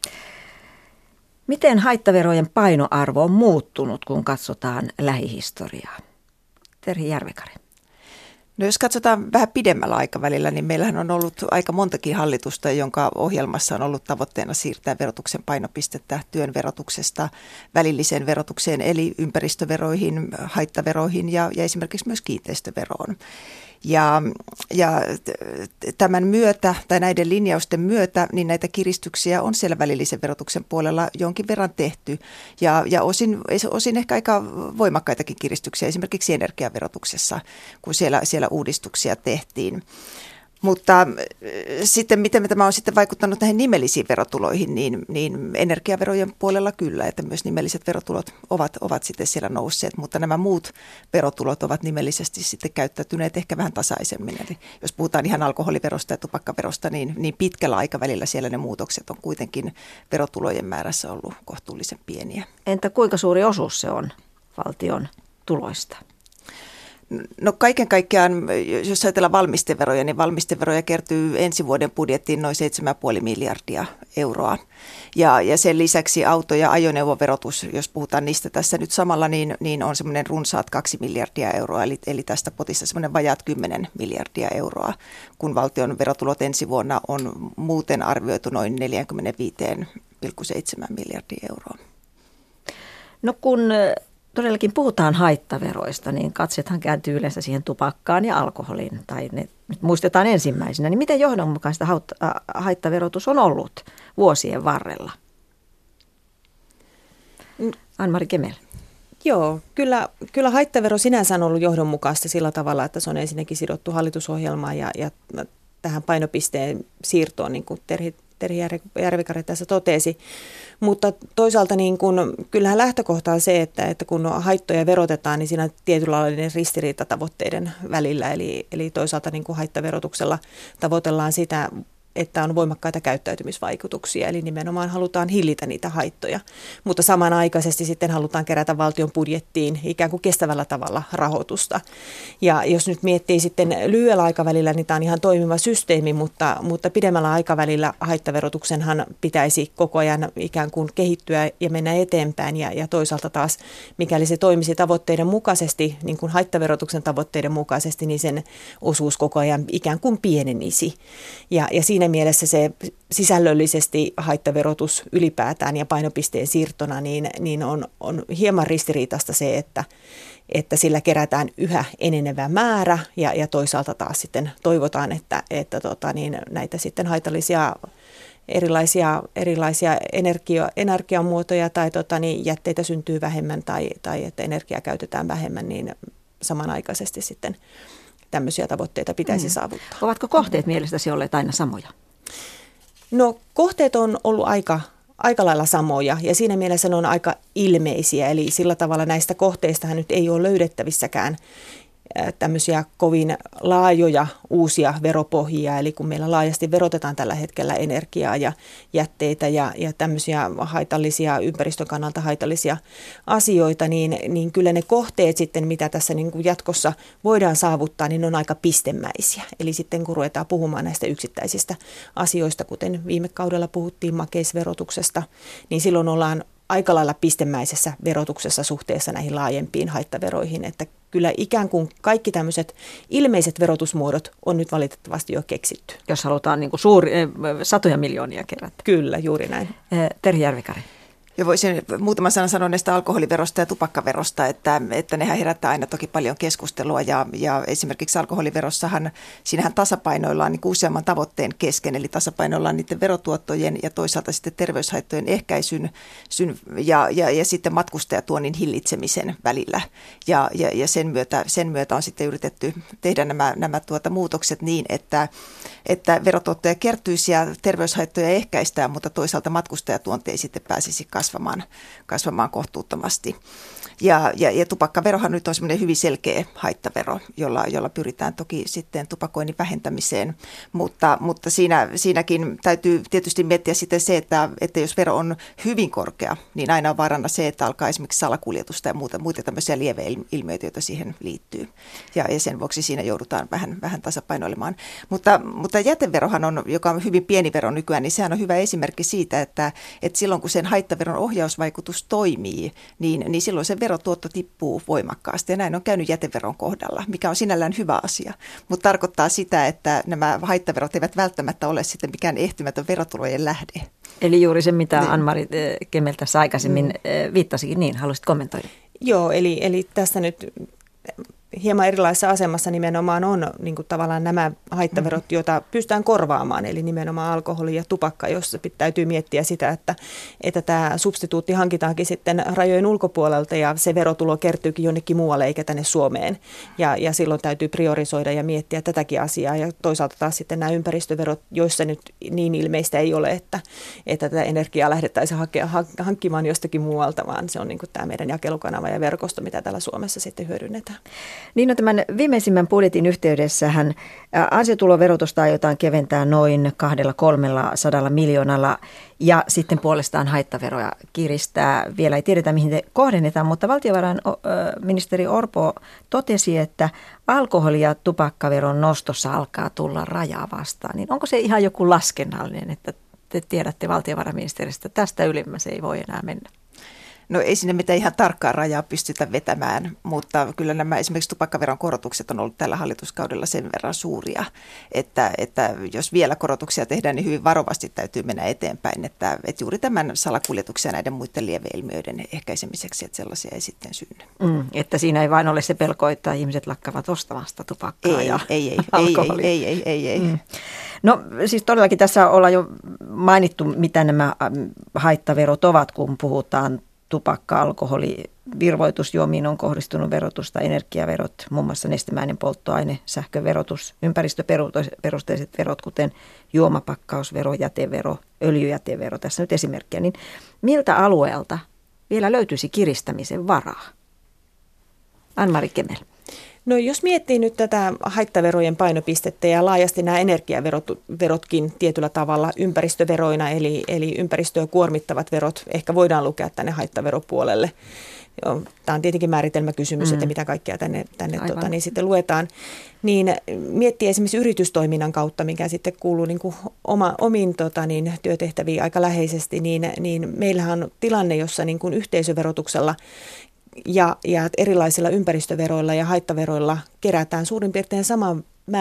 A: Miten haittaverojen painoarvo on muuttunut, kun katsotaan lähihistoriaa? Terhi Järvikare.
F: No jos katsotaan vähän pidemmällä aikavälillä, niin meillähän on ollut aika montakin hallitusta, jonka ohjelmassa on ollut tavoitteena siirtää verotuksen painopistettä työn verotuksesta välilliseen verotukseen, eli ympäristöveroihin, haittaveroihin ja esimerkiksi myös kiinteistöveroon. Ja tämän myötä tai näiden linjausten myötä niin näitä kiristyksiä on siellä välillisen verotuksen puolella jonkin verran tehty ja osin ehkä aika voimakkaitakin kiristyksiä esimerkiksi energiaverotuksessa, kun siellä uudistuksia tehtiin. Mutta sitten miten tämä on sitten vaikuttanut näihin nimellisiin verotuloihin, niin energiaverojen puolella kyllä, että myös nimelliset verotulot ovat sitten siellä nousseet, mutta nämä muut verotulot ovat nimellisesti sitten käyttäytyneet ehkä vähän tasaisemmin. Eli jos puhutaan ihan alkoholiverosta ja tupakkaverosta, niin pitkällä aikavälillä siellä ne muutokset on kuitenkin verotulojen määrässä ollut kohtuullisen pieniä.
A: Entä kuinka suuri osuus se on valtion tuloista?
F: No kaiken kaikkiaan, jos ajatellaan valmisteveroja, niin valmisteveroja kertyy ensi vuoden budjettiin noin 7,5 miljardia euroa. Ja sen lisäksi auto- ja ajoneuvoverotus, jos puhutaan niistä tässä nyt samalla, niin on semmoinen runsaat 2 miljardia euroa, eli tästä potista semmoinen vajaat 10 miljardia euroa, kun valtion verotulot ensi vuonna on muuten arvioitu noin 45,7 miljardia euroa.
A: No kun todellakin puhutaan haittaveroista, niin katsethan kääntyy yleensä siihen tupakkaan ja alkoholiin, tai ne nyt muistetaan ensimmäisenä. Niin miten johdonmukaista haittaverotus on ollut vuosien varrella? Ann-Mari Kemel.
E: Joo, kyllä haittavero sinänsä on ollut johdonmukaista sillä tavalla, että se on ensinnäkin sidottu hallitusohjelmaan ja tähän painopisteen siirtoon, niin kuin Terhi Järvikare tässä totesi. Mutta toisaalta niin kun, kyllähän lähtökohta on se, että kun haittoja verotetaan, niin siinä on tietynlainen ristiriita tavoitteiden välillä. Eli toisaalta niin kun haittaverotuksella tavoitellaan sitä, että on voimakkaita käyttäytymisvaikutuksia, eli nimenomaan halutaan hillitä niitä haittoja, mutta samanaikaisesti sitten halutaan kerätä valtion budjettiin ikään kuin kestävällä tavalla rahoitusta. Ja jos nyt miettii sitten lyhyellä aikavälillä, niin tämä on ihan toimiva systeemi, mutta pidemmällä aikavälillä haittaverotuksenhan pitäisi koko ajan ikään kuin kehittyä ja mennä eteenpäin, ja toisaalta taas, mikäli se toimisi tavoitteiden mukaisesti, niin kuin haittaverotuksen tavoitteiden mukaisesti, niin sen osuus koko ajan ikään kuin pienenisi. Ja siinä mielessä se sisällöllisesti haittaverotus ylipäätään ja painopisteen siirtona niin on hieman ristiriitaista se, että sillä kerätään yhä enenevä määrä ja toisaalta taas sitten toivotaan, että näitä sitten haitallisia erilaisia energiamuotoja tai jätteitä syntyy vähemmän tai että energiaa käytetään vähemmän, niin samanaikaisesti sitten tämmöisiä tavoitteita pitäisi saavuttaa.
A: Ovatko kohteet mielestäsi olleet aina samoja?
E: No kohteet on ollut aika lailla samoja ja siinä mielessä ne on aika ilmeisiä. Eli sillä tavalla näistä kohteistahan nyt ei ole löydettävissäkään tämmöisiä kovin laajoja uusia veropohjia, eli kun meillä laajasti verotetaan tällä hetkellä energiaa ja jätteitä ja tämmöisiä haitallisia, ympäristön kannalta haitallisia asioita, niin kyllä ne kohteet sitten, mitä tässä niin kuin jatkossa voidaan saavuttaa, niin on aika pistemäisiä. Eli sitten kun ruvetaan puhumaan näistä yksittäisistä asioista, kuten viime kaudella puhuttiin makeisverotuksesta, niin silloin ollaan aika lailla pistemäisessä verotuksessa suhteessa näihin laajempiin haittaveroihin, että kyllä ikään kuin kaikki tämmöiset ilmeiset verotusmuodot on nyt valitettavasti jo keksitty.
A: Jos halutaan niin kuin satoja miljoonia kerätä.
E: Kyllä, juuri näin.
A: Terhi Järvikari.
F: Ja voisin muutaman sanan sanoa näistä alkoholiverosta ja tupakkaverosta, että nehän herättää aina toki paljon keskustelua ja esimerkiksi alkoholiverossahan, siinähän tasapainoillaan niin useamman tavoitteen kesken, eli tasapainoillaan niiden verotuottojen ja toisaalta sitten terveyshaittojen ehkäisyn ja sitten matkustajatuonnin hillitsemisen välillä. Ja sen myötä on sitten yritetty tehdä nämä muutokset niin, että verotuottoja kertyisi ja terveyshaittoja ehkäistään, mutta toisaalta matkustajatuonti ei sitten pääsisi kasvamaan kohtuuttomasti. Ja tupakkaverohan nyt on semmoinen hyvin selkeä haittavero, jolla pyritään toki sitten tupakoinnin vähentämiseen, mutta siinäkin täytyy tietysti miettiä sitten se, että jos vero on hyvin korkea, niin aina on vaarana se, että alkaa esimerkiksi salakuljetusta ja muita tämmöisiä lieveilmiöitä, joita siihen liittyy. Ja sen vuoksi siinä joudutaan vähän tasapainoilemaan. Mutta jäteverohan on, joka on hyvin pieni vero nykyään, niin sehän on hyvä esimerkki siitä, että silloin kun sen haittaveron ohjausvaikutus toimii, niin silloin se verotuotto tippuu voimakkaasti ja näin on käynyt jäteveron kohdalla, mikä on sinällään hyvä asia, mutta tarkoittaa sitä, että nämä haittaverot eivät välttämättä ole sitten mikään ehtymätön verotulojen lähde.
A: Eli juuri se, mitä Ann-Mari Kemel tässä aikaisemmin viittasikin, niin haluaisit kommentoida?
E: Joo, eli tässä nyt hieman erilaisessa asemassa nimenomaan on niin kuin tavallaan nämä haittaverot, joita pystytään korvaamaan, eli nimenomaan alkoholi ja tupakka, jossa täytyy miettiä sitä, että tämä substituutti hankitaankin sitten rajojen ulkopuolelta ja se verotulo kertyykin jonnekin muualle eikä tänne Suomeen. Ja silloin täytyy priorisoida ja miettiä tätäkin asiaa ja toisaalta taas sitten nämä ympäristöverot, joissa nyt niin ilmeistä ei ole, että tätä energiaa lähdettäisiin hankkimaan jostakin muualta, vaan se on niin kuin tämä meidän jakelukanava ja verkosto, mitä täällä Suomessa sitten hyödynnetään.
A: Niin no, tämän viimeisimmän budjetin yhteydessähän ansiotuloverotusta aiotaan keventää noin 200-300 miljoonalla ja sitten puolestaan haittaveroja kiristää. Vielä ei tiedetä, mihin te kohdennetaan, mutta valtiovarainministeri Orpo totesi, että alkoholi- ja tupakkaveron nostossa alkaa tulla rajaa vastaan. Niin onko se ihan joku laskennallinen, että te tiedätte valtiovarainministeristä, että tästä ylimmäs ei voi enää mennä?
F: No ei sinne mitään ihan tarkkaa rajaa pystytä vetämään, mutta kyllä nämä esimerkiksi tupakkaveron korotukset on ollut tällä hallituskaudella sen verran suuria, että jos vielä korotuksia tehdään, niin hyvin varovasti täytyy mennä eteenpäin, että juuri tämän salakuljetuksen ja näiden muiden lieveilmiöiden ehkäisemiseksi, että sellaisia ei sitten synny.
A: Että siinä ei vain ole se pelko, että ihmiset lakkavat ostamasta tupakkaa ja alkoholia.
F: Ei.
A: No siis todellakin tässä ollaan jo mainittu, mitä nämä haittaverot ovat, kun puhutaan tupakka, alkoholi, virvoitusjuomiin on kohdistunut verotusta, energiaverot, muun muassa nestemäinen polttoaine, sähköverotus, ympäristöperusteiset verot, kuten juomapakkausvero, jätevero, öljyjätevero, tässä nyt esimerkkejä. Niin miltä alueelta vielä löytyisi kiristämisen varaa? Ann-Mari Kemel.
E: No jos miettii nyt tätä haittaverojen painopistettä ja laajasti nämä energiaverotkin tietyllä tavalla ympäristöveroina, eli ympäristöä kuormittavat verot ehkä voidaan lukea tänne haittaveropuolelle. Tämä on tietenkin määritelmäkysymys, että mitä kaikkea tänne niin sitten luetaan. Niin miettii esimerkiksi yritystoiminnan kautta, mikä sitten kuuluu niin kuin omiin työtehtäviin aika läheisesti, niin meillähän on tilanne, jossa niin kuin yhteisöverotuksella ja erilaisilla ympäristöveroilla ja haittaveroilla kerätään suurin piirtein sama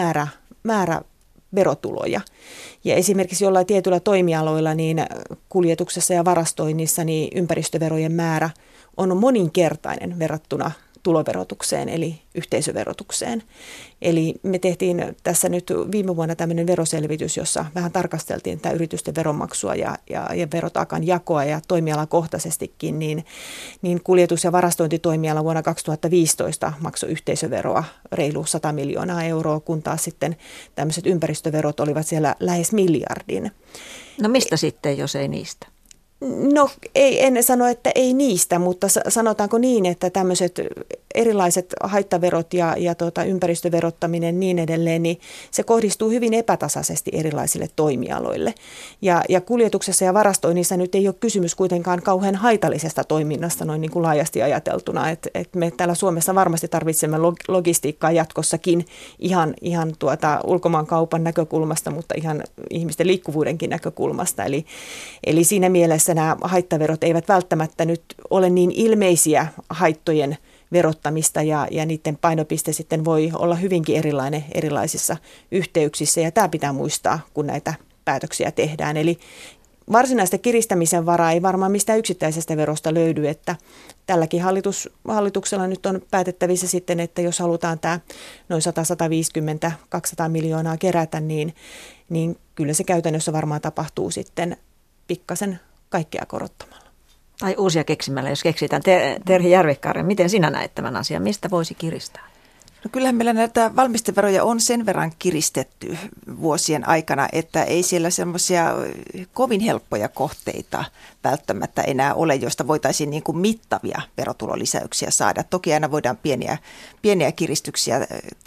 E: määrä verotuloja. Ja esimerkiksi jollain tietyillä toimialoilla, niin kuljetuksessa ja varastoinnissa, niin ympäristöverojen määrä on moninkertainen verrattuna tuloverotukseen eli yhteisöverotukseen. Eli me tehtiin tässä nyt viime vuonna tämmöinen veroselvitys, jossa vähän tarkasteltiin tätä yritysten veronmaksua ja verotaakan jakoa ja toimialakohtaisestikin, niin kuljetus- ja varastointitoimiala vuonna 2015 maksoi yhteisöveroa reilu 100 miljoonaa euroa, kun taas sitten tämmöiset ympäristöverot olivat siellä lähes miljardin.
A: No mistä sitten, jos ei niistä?
E: No en sano, että ei niistä, mutta sanotaanko niin, että tämmöiset erilaiset haittaverot ja ympäristöverottaminen niin edelleen, niin se kohdistuu hyvin epätasaisesti erilaisille toimialoille. Ja kuljetuksessa ja varastoinnissa nyt ei ole kysymys kuitenkaan kauhean haitallisesta toiminnasta noin niin kuin laajasti ajateltuna. Et me täällä Suomessa varmasti tarvitsemme logistiikkaa jatkossakin ihan ulkomaankaupan näkökulmasta, mutta ihan ihmisten liikkuvuudenkin näkökulmasta. Eli siinä mielessä nämä haittaverot eivät välttämättä nyt ole niin ilmeisiä haittojen verottamista ja niiden painopiste sitten voi olla hyvinkin erilainen erilaisissa yhteyksissä ja tämä pitää muistaa, kun näitä päätöksiä tehdään. Eli varsinaista kiristämisen varaa ei varmaan mistään yksittäisestä verosta löydy, että tälläkin hallituksella nyt on päätettävissä sitten, että jos halutaan tämä noin 100, 150, 200 miljoonaa kerätä, niin kyllä se käytännössä varmaan tapahtuu sitten pikkasen kaikkea korottamalla.
A: Tai uusia keksimällä, jos keksitään. Terhi Järvikkaari, miten sinä näet tämän asian? Mistä voisi kiristää?
F: No kyllähän meillä näitä valmisteveroja on sen verran kiristetty vuosien aikana, että ei siellä semmoisia kovin helppoja kohteita välttämättä enää ole, joista voitaisiin niin kuin mittavia verotulolisäyksiä saada. Toki aina voidaan pieniä kiristyksiä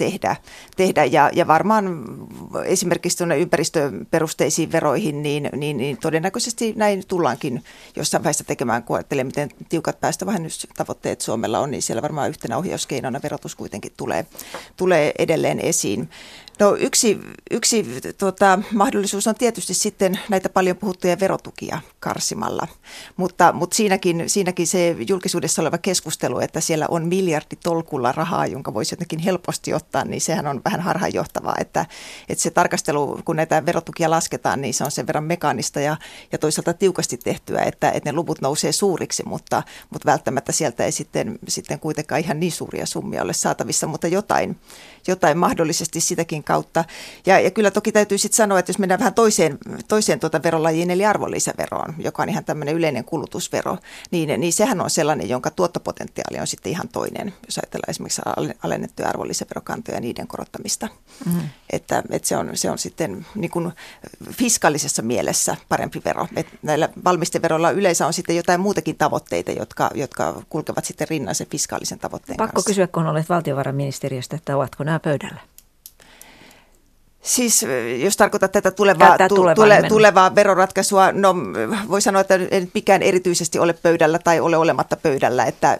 F: tehdä ja varmaan esimerkiksi tuonne ympäristöperusteisiin veroihin, niin todennäköisesti näin tullaankin jossain vaiheessa tekemään, kun ajattelee, miten tiukat päästövähennystavoitteet Suomella on, niin siellä varmaan yhtenä ohjauskeinona verotus kuitenkin tulee edelleen esiin. No yksi mahdollisuus on tietysti sitten näitä paljon puhuttuja verotukia karsimalla, mutta siinäkin se julkisuudessa oleva keskustelu, että siellä on miljarditolkulla rahaa, jonka voisi jotenkin helposti ottaa, niin sehän on vähän harhaanjohtavaa, että se tarkastelu, kun näitä verotukia lasketaan, niin se on sen verran mekaanista ja toisaalta tiukasti tehtyä, että ne luvut nousee suuriksi, mutta välttämättä sieltä ei sitten kuitenkaan ihan niin suuria summia ole saatavissa, mutta jotain mahdollisesti sitäkin kautta. Ja kyllä toki täytyy sitten sanoa, että jos mennään vähän toiseen verolajiin, eli arvonlisäveroon, joka on ihan tämmöinen yleinen kulutusvero, niin sehän on sellainen, jonka tuottopotentiaali on sitten ihan toinen, jos ajatellaan esimerkiksi alennettuja arvonlisäverokantoja ja niiden korottamista. Mm-hmm. Että se on sitten niin kuin fiskaalisessa mielessä parempi vero. Et näillä valmisteveroilla yleensä on sitten jotain muutakin tavoitteita, jotka kulkevat sitten rinnan sen fiskaalisen tavoitteen kanssa.
A: Pakko kysyä, kun olet valtiovarainministeriöstä, että ovatko nämä pöydällä?
F: Siis jos tarkoitat tätä tulevaa veroratkaisua, no voi sanoa, että ei mikään erityisesti ole pöydällä tai ole olematta pöydällä, että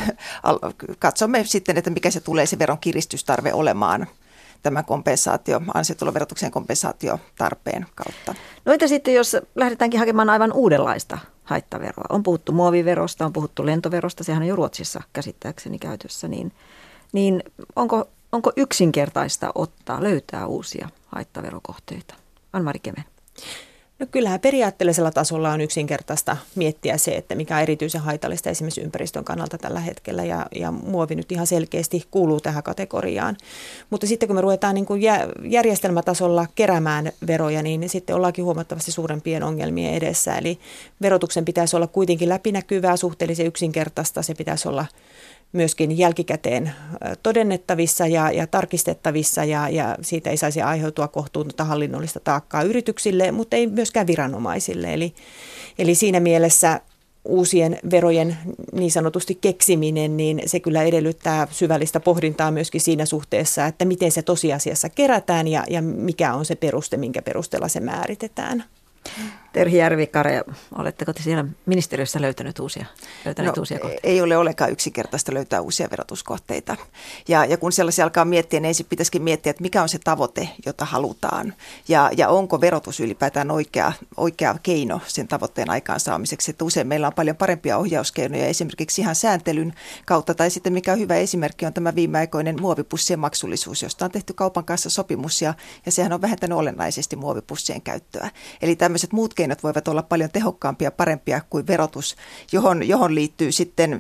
F: katsomme sitten, että mikä se tulee se veron kiristystarve olemaan tämän ansiotuloverotuksen kompensaatiotarpeen kautta.
A: No entä sitten, jos lähdetäänkin hakemaan aivan uudenlaista haittaveroa? On puhuttu muoviverosta, on puhuttu lentoverosta, sehän on jo Ruotsissa käsittääkseni käytössä, niin onko yksinkertaista löytää uusia haittaverokohteita? Ann-Mari Keven.
E: No kyllähän periaatteellisella tasolla on yksinkertaista miettiä se, että mikä on erityisen haitallista esimerkiksi ympäristön kannalta tällä hetkellä ja muovi nyt ihan selkeästi kuuluu tähän kategoriaan. Mutta sitten kun me ruvetaan niin kuin järjestelmätasolla keräämään veroja, niin sitten ollaankin huomattavasti suurempien ongelmien edessä. Eli verotuksen pitäisi olla kuitenkin läpinäkyvää, suhteellisen yksinkertaista, se pitäisi olla myöskin jälkikäteen todennettavissa ja tarkistettavissa ja siitä ei saisi aiheutua kohtuutonta hallinnollista taakkaa yrityksille, mutta ei myöskään viranomaisille. Eli siinä mielessä uusien verojen niin sanotusti keksiminen, niin se kyllä edellyttää syvällistä pohdintaa myöskin siinä suhteessa, että miten se tosiasiassa kerätään ja mikä on se peruste, minkä perusteella se määritetään.
A: Terhi Järvikkaari, oletteko te siellä ministeriössä löytänyt uusia kohteita?
F: Ei ole ollenkaan yksinkertaista löytää uusia verotuskohteita. Ja kun sellaisia alkaa miettiä, niin ensin pitäisikin miettiä, että mikä on se tavoite, jota halutaan. Ja onko verotus ylipäätään oikea keino sen tavoitteen aikaansaamiseksi. Että usein meillä on paljon parempia ohjauskeinoja esimerkiksi ihan sääntelyn kautta. Tai sitten mikä on hyvä esimerkki on tämä viimeaikoinen muovipussien maksullisuus, josta on tehty kaupan kanssa sopimus ja sehän on vähentänyt olennaisesti muovipussien käyttöä. Eli tämmöiset muut keinot voivat olla paljon tehokkaampia ja parempia kuin verotus, johon liittyy sitten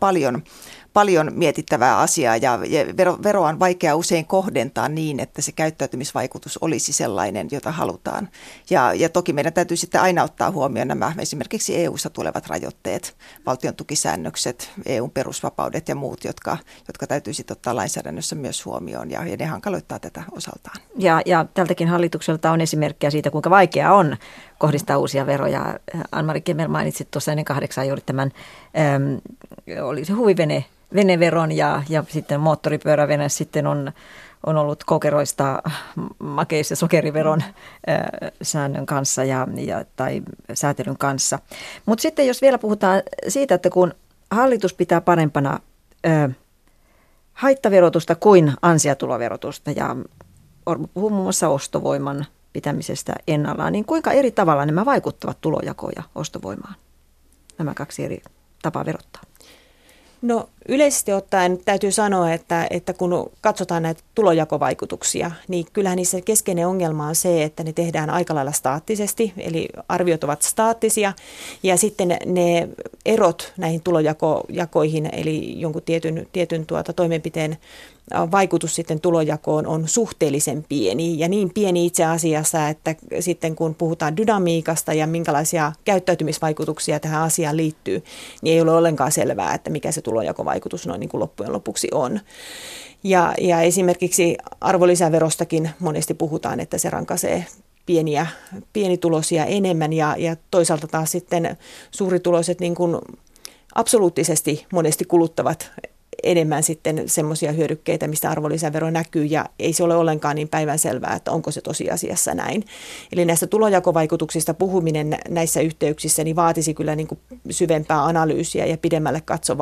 F: paljon mietittävää asiaa ja veroa on vaikea usein kohdentaa niin, että se käyttäytymisvaikutus olisi sellainen, jota halutaan. Ja toki meidän täytyy sitten aina ottaa huomioon nämä esimerkiksi EU-ssa tulevat rajoitteet, valtion tukisäännökset, EUn perusvapaudet ja muut, jotka täytyy sitten ottaa lainsäädännössä myös huomioon ja ne hankaloittaa tätä osaltaan. Ja
A: tältäkin hallitukselta on esimerkkejä siitä, kuinka vaikeaa on kohdistaa uusia veroja. Ann-Mari Keven mainitsit tuossa ennen 8 juuri tämän, oli se veneveron ja sitten moottoripyörävene sitten on ollut kokeroista makeis- ja sokeriveron säännön kanssa tai säätelyn kanssa. Mutta sitten jos vielä puhutaan siitä, että kun hallitus pitää parempana haittaverotusta kuin ansiotuloverotusta ja Orpo puhuu muun muassa ostovoiman pitämisestä ennallaan, niin kuinka eri tavalla nämä vaikuttavat tulojakoon ja ostovoimaan? Nämä kaksi eri tapaa verottaa.
E: No yleisesti ottaen täytyy sanoa, että kun katsotaan näitä tulojakovaikutuksia, niin kyllähän niissä keskeinen ongelma on se, että ne tehdään aika lailla staattisesti, eli arviot ovat staattisia, ja sitten ne erot näihin tulojakoihin, eli jonkun tietyn toimenpiteen vaikutus sitten tulojakoon on suhteellisen pieni, ja niin pieni itse asiassa, että sitten kun puhutaan dynamiikasta ja minkälaisia käyttäytymisvaikutuksia tähän asiaan liittyy, niin ei ole ollenkaan selvää, että mikä se tulojakovaikutus noin niin kuin loppujen lopuksi on. Ja esimerkiksi arvonlisäverostakin monesti puhutaan, että se rankaisee pienituloisia enemmän, ja toisaalta taas sitten suurituloiset niin kuin absoluuttisesti monesti kuluttavat enemmän sitten semmoisia hyödykkeitä, mistä arvonlisävero näkyy, ja ei se ole ollenkaan niin päivänselvää, että onko se tosiasiassa näin. Eli näistä tulojakovaikutuksista puhuminen näissä yhteyksissä niin vaatisi kyllä niin kuin syvempää analyysiä ja pidemmälle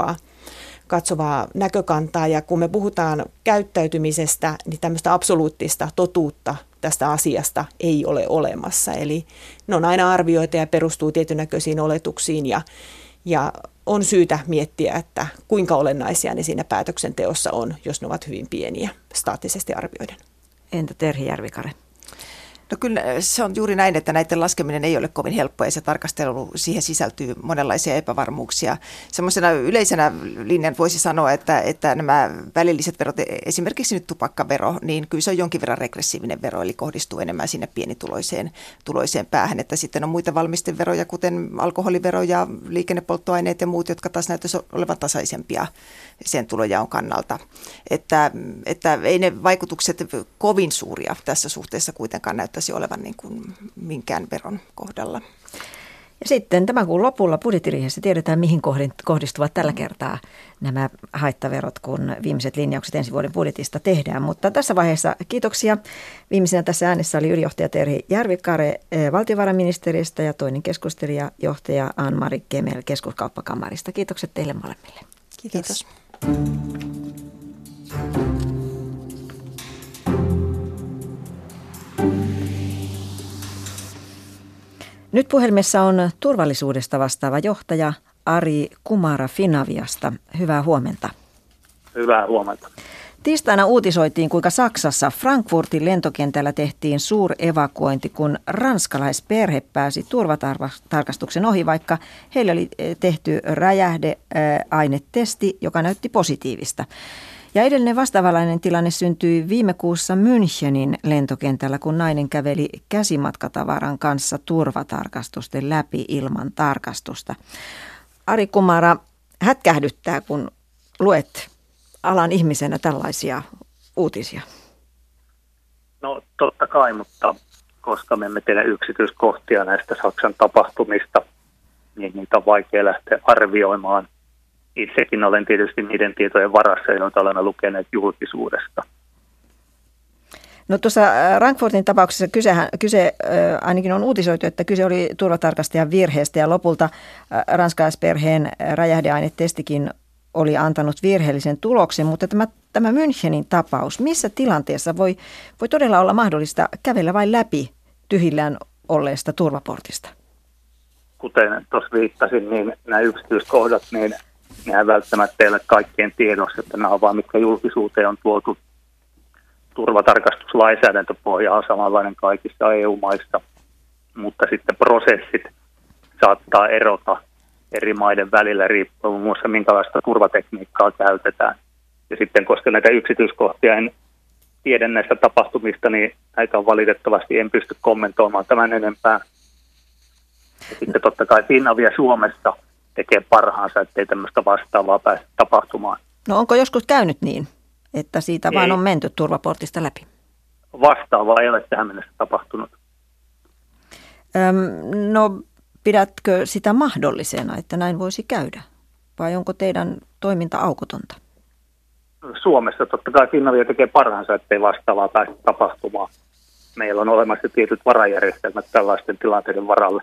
E: katsovaa näkökantaa, ja kun me puhutaan käyttäytymisestä, niin tämmöistä absoluuttista totuutta tästä asiasta ei ole olemassa. Eli ne on aina arvioita ja perustuu tietynäköisiin oletuksiin, ja on syytä miettiä, että kuinka olennaisia ne siinä päätöksenteossa on, jos ne ovat hyvin pieniä staattisesti arvioiden.
A: Entä Terhi Järvikare?
F: No kyllä se on juuri näin, että näiden laskeminen ei ole kovin helppoa ja se tarkastelu, siihen sisältyy monenlaisia epävarmuuksia. Semmoisena yleisenä linjan voisi sanoa, että nämä välilliset verot, esimerkiksi nyt tupakkavero, niin kyllä se on jonkin verran regressiivinen vero, eli kohdistuu enemmän sinne pienituloiseen päähän. Että sitten on muita valmisteveroja, kuten alkoholivero ja liikennepolttoaineet ja muut, jotka taas näyttäisi olevan tasaisempia sen tulojaon kannalta. Että ei ne vaikutukset kovin suuria tässä suhteessa kuitenkaan näyttäisi olevan niin kuin minkään veron kohdalla.
A: Ja sitten tämän kuun lopulla budjettiriihessä tiedetään, mihin kohdistuvat tällä kertaa nämä haittaverot, kun viimeiset linjaukset ensi vuoden budjetista tehdään. Mutta tässä vaiheessa kiitoksia. Viimeisenä tässä äänessä oli ylijohtaja Terhi Järvikare valtiovarainministeriöstä ja toinen keskustelija johtaja Ann-Mari Kemel Keskuskauppakammarista. Kiitokset teille molemmille.
F: Kiitos.
A: Nyt puhelimessa on turvallisuudesta vastaava johtaja Ari Kumara Finaviasta. Hyvää huomenta.
G: Hyvää huomenta.
A: Tiistaina uutisoitiin, kuinka Saksassa Frankfurtin lentokentällä tehtiin suurevakuointi, kun ranskalaisperhe pääsi turvatarkastuksen ohi, vaikka heille oli tehty räjähdeainetesti, joka näytti positiivista. Ja edellinen vastaavanlainen tilanne syntyi viime kuussa Münchenin lentokentällä, kun nainen käveli käsimatkatavaran kanssa turvatarkastusten läpi ilman tarkastusta. Ari Kumara, hätkähdyttää, kun luet alan ihmisenä tällaisia uutisia?
G: No totta kai, mutta koska me emme tiedä yksityiskohtia näistä Saksan tapahtumista, niin niitä on vaikea lähteä arvioimaan. Itsekin olen tietysti niiden tietojen varassa, joita olemme lukeneet julkisuudesta.
A: No tuossa Frankfurtin tapauksessa kyse ainakin on uutisoitu, että kyse oli turvatarkastajan virheestä ja lopulta ranskalaisperheen räjähdeainetestikin oli antanut virheellisen tuloksen, mutta tämä Münchenin tapaus, missä tilanteessa voi todella olla mahdollista kävellä vain läpi tyhjillään olleesta turvaportista?
G: Kuten tuossa viittasin, niin nämä yksityiskohdat, niin nehän välttämättä ei ole kaikkien tiedossa, että nämä on vaan mitkä julkisuuteen on tuotu. Turvatarkastuslainsäädäntöpohja on samanlainen kaikissa EU-maissa, mutta sitten prosessit saattaa erota eri maiden välillä riippuen muun muassa minkälaista turvatekniikkaa käytetään. Ja sitten koska näitä yksityiskohtia en tiedä näistä tapahtumista, niin näitä on valitettavasti en pysty kommentoimaan tämän enempää. Ja sitten totta kai Finavia Suomessa tekee parhaansa, ettei tämmöistä vastaavaa pääse tapahtumaan.
A: No onko joskus käynyt niin, että siitä vaan on menty turvaportista läpi?
G: Vastaavaa ei ole tähän mennessä tapahtunut.
A: No pidätkö sitä mahdollisena, että näin voisi käydä? vai onko teidän toiminta aukotonta?
G: Suomessa totta kai Finavia tekee parhaansa, ettei vastaavaa päästä tapahtumaan. Meillä on olemassa tietyt varajärjestelmät tällaisten tilanteiden varalle.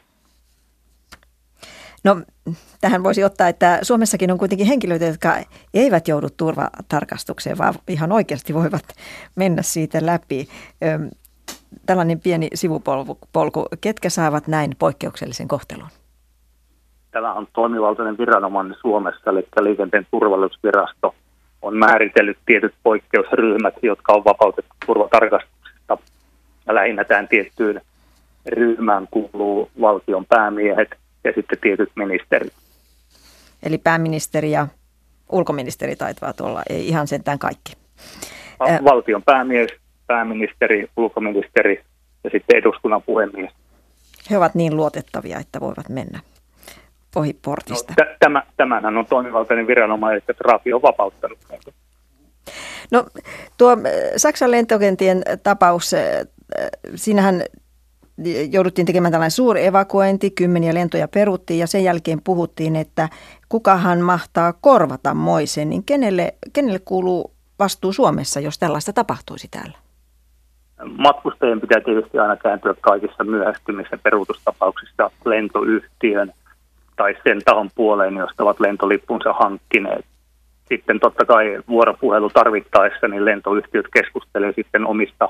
A: No, tähän voisi ottaa, että Suomessakin on kuitenkin henkilöitä, jotka eivät joudu turvatarkastukseen, vaan ihan oikeasti voivat mennä siitä läpi. Tällainen pieni sivupolku. Ketkä saavat näin poikkeuksellisen kohtelun?
G: Tämä on toimivaltainen viranomainen Suomessa, eli liikenteen turvallisuusvirasto on määritellyt tietyt poikkeusryhmät, jotka on vapautettu turvatarkastuksesta. Ja lähinnä tähän tiettyyn ryhmään kuuluu valtion päämiehet ja sitten tietyt ministerit.
A: Eli pääministeri ja ulkoministeri taitavat olla, ei ihan sentään kaikki.
G: Valtion päämies, pääministeri, ulkoministeri ja sitten eduskunnan puhemies.
A: He ovat niin luotettavia, että voivat mennä ohi portista.
G: No, tämähän on toimivaltainen viranomainen, että Trafi on vapauttanut.
A: No tuo Saksan lentokentien tapaus, siinähän jouduttiin tekemään tällainen suuri evakuointi, 10 lentoja peruttiin ja sen jälkeen puhuttiin, että kukahan mahtaa korvata moisen, niin kenelle kuuluu vastuu Suomessa, jos tällaista tapahtuisi täällä?
G: Matkustajien pitää tietysti aina kääntyä kaikissa myöhästymis- ja peruutustapauksissa lentoyhtiön tai sen tahon puoleen, josta ovat lentolippunsa hankkineet. Sitten totta kai vuoropuhelu tarvittaessa, niin lentoyhtiöt keskustelevat sitten omista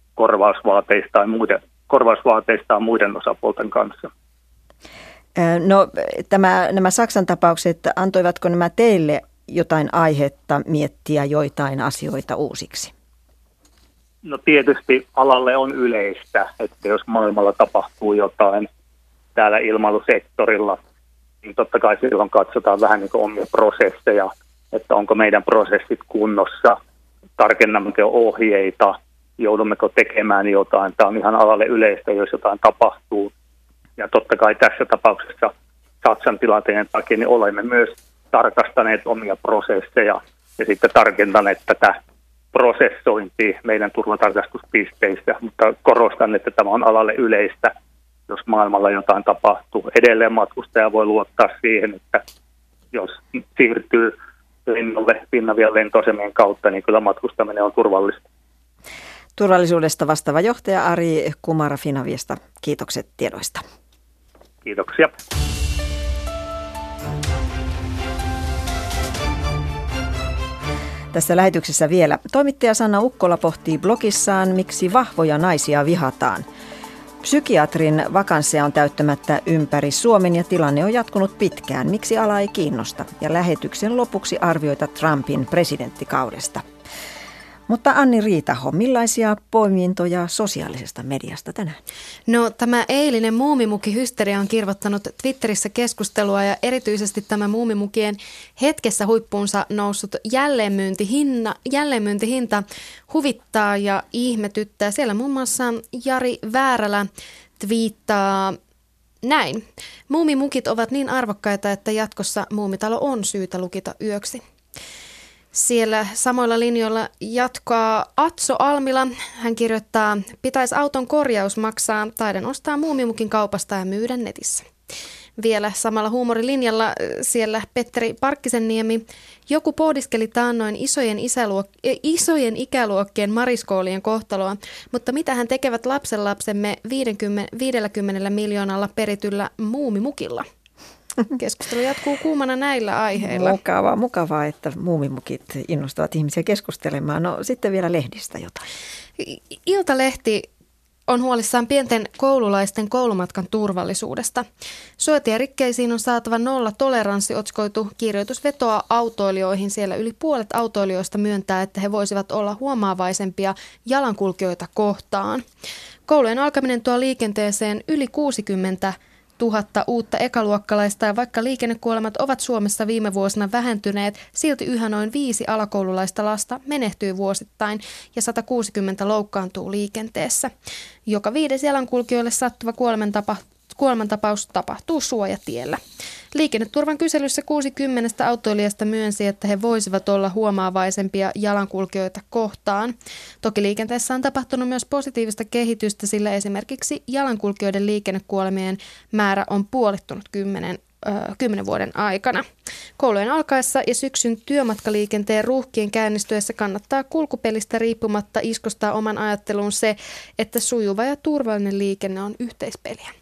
G: korvausvaateistaan muiden osapuolten kanssa.
A: No nämä Saksan tapaukset, antoivatko nämä teille jotain aihetta miettiä joitain asioita uusiksi?
G: No tietysti alalle on yleistä, että jos maailmalla tapahtuu jotain täällä ilmailusektorilla, niin totta kai silloin katsotaan vähän niin kuin omia prosesseja, että onko meidän prosessit kunnossa, tarkennammeko ohjeita, joudummeko tekemään jotain. Tämä on ihan alalle yleistä, jos jotain tapahtuu. Ja totta kai tässä tapauksessa Saksan tilanteen takia niin olemme myös tarkastaneet omia prosesseja ja sitten tarkentaneet tätä prosessointia meidän turvatarkastuspisteissä. Mutta korostan, että tämä on alalle yleistä, jos maailmalla jotain tapahtuu. Edelleen matkustaja voi luottaa siihen, että jos siirtyy lennolle Finavian lentoasemien kautta, niin kyllä matkustaminen on turvallista.
A: Turvallisuudesta vastaava johtaja Ari Kumara Finaviasta. Kiitokset tiedoista.
G: Kiitoksia.
A: Tässä lähetyksessä vielä. Toimittaja Sanna Ukkola pohtii blogissaan, miksi vahvoja naisia vihataan. Psykiatrin vakansseja on täyttämättä ympäri Suomen ja tilanne on jatkunut pitkään. Miksi ala ei kiinnosta? Ja lähetyksen lopuksi arvioita Trumpin presidenttikaudesta. Mutta Anni Riitaho, millaisia poimintoja sosiaalisesta mediasta tänään?
B: No tämä eilinen muumimukihysteria on kirvottanut Twitterissä keskustelua ja erityisesti tämä muumimukien hetkessä huippuunsa noussut jälleenmyyntihinta huvittaa ja ihmetyttää. Siellä muun muassa Jari Väärälä twiittaa näin. Muumimukit ovat niin arvokkaita, että jatkossa Muumitalo on syytä lukita yöksi. Siellä samoilla linjoilla jatkaa Atso Almila. Hän kirjoittaa, pitäisi auton korjaus maksaa, taiden ostaa muumimukin kaupasta ja myydä netissä. Vielä samalla huumorilinjalla siellä Petteri Parkkisenniemi. Joku pohdiskeli taannoin isojen ikäluokkien mariskoolien kohtaloa, mutta mitä hän tekevät lapsenlapsemme 50 miljoonalla perityllä muumimukilla? Keskustelu jatkuu kuumana näillä aiheilla.
A: Mukavaa, että muumimukit innostavat ihmisiä keskustelemaan. No sitten vielä lehdistä jotain.
B: Iltalehti on huolissaan pienten koululaisten koulumatkan turvallisuudesta. Suojatierikkeisiin on saatava nolla toleranssi otsikoitu kirjoitus vetoa autoilijoihin. Siellä yli puolet autoilijoista myöntää, että he voisivat olla huomaavaisempia jalankulkijoita kohtaan. Koulujen alkaminen tuo liikenteeseen yli 60 000 uutta ekaluokkalaista ja vaikka liikennekuolemat ovat Suomessa viime vuosina vähentyneet, silti yhä noin 5 alakoululaista lasta menehtyy vuosittain ja 160 loukkaantuu liikenteessä. Joka 5 jalankulkijoille sattuva kuolemantapaus tapahtuu suojatiellä. Liikenneturvan kyselyssä 60 autoilijasta myönsi, että he voisivat olla huomaavaisempia jalankulkijoita kohtaan. Toki liikenteessä on tapahtunut myös positiivista kehitystä, sillä esimerkiksi jalankulkijoiden liikennekuolemien määrä on puolittunut 10 10 vuoden aikana. Koulujen alkaessa ja syksyn työmatkaliikenteen ruuhkien käynnistyessä kannattaa kulkupelistä riippumatta iskostaa oman ajatteluun se, että sujuva ja turvallinen liikenne on yhteispeliä.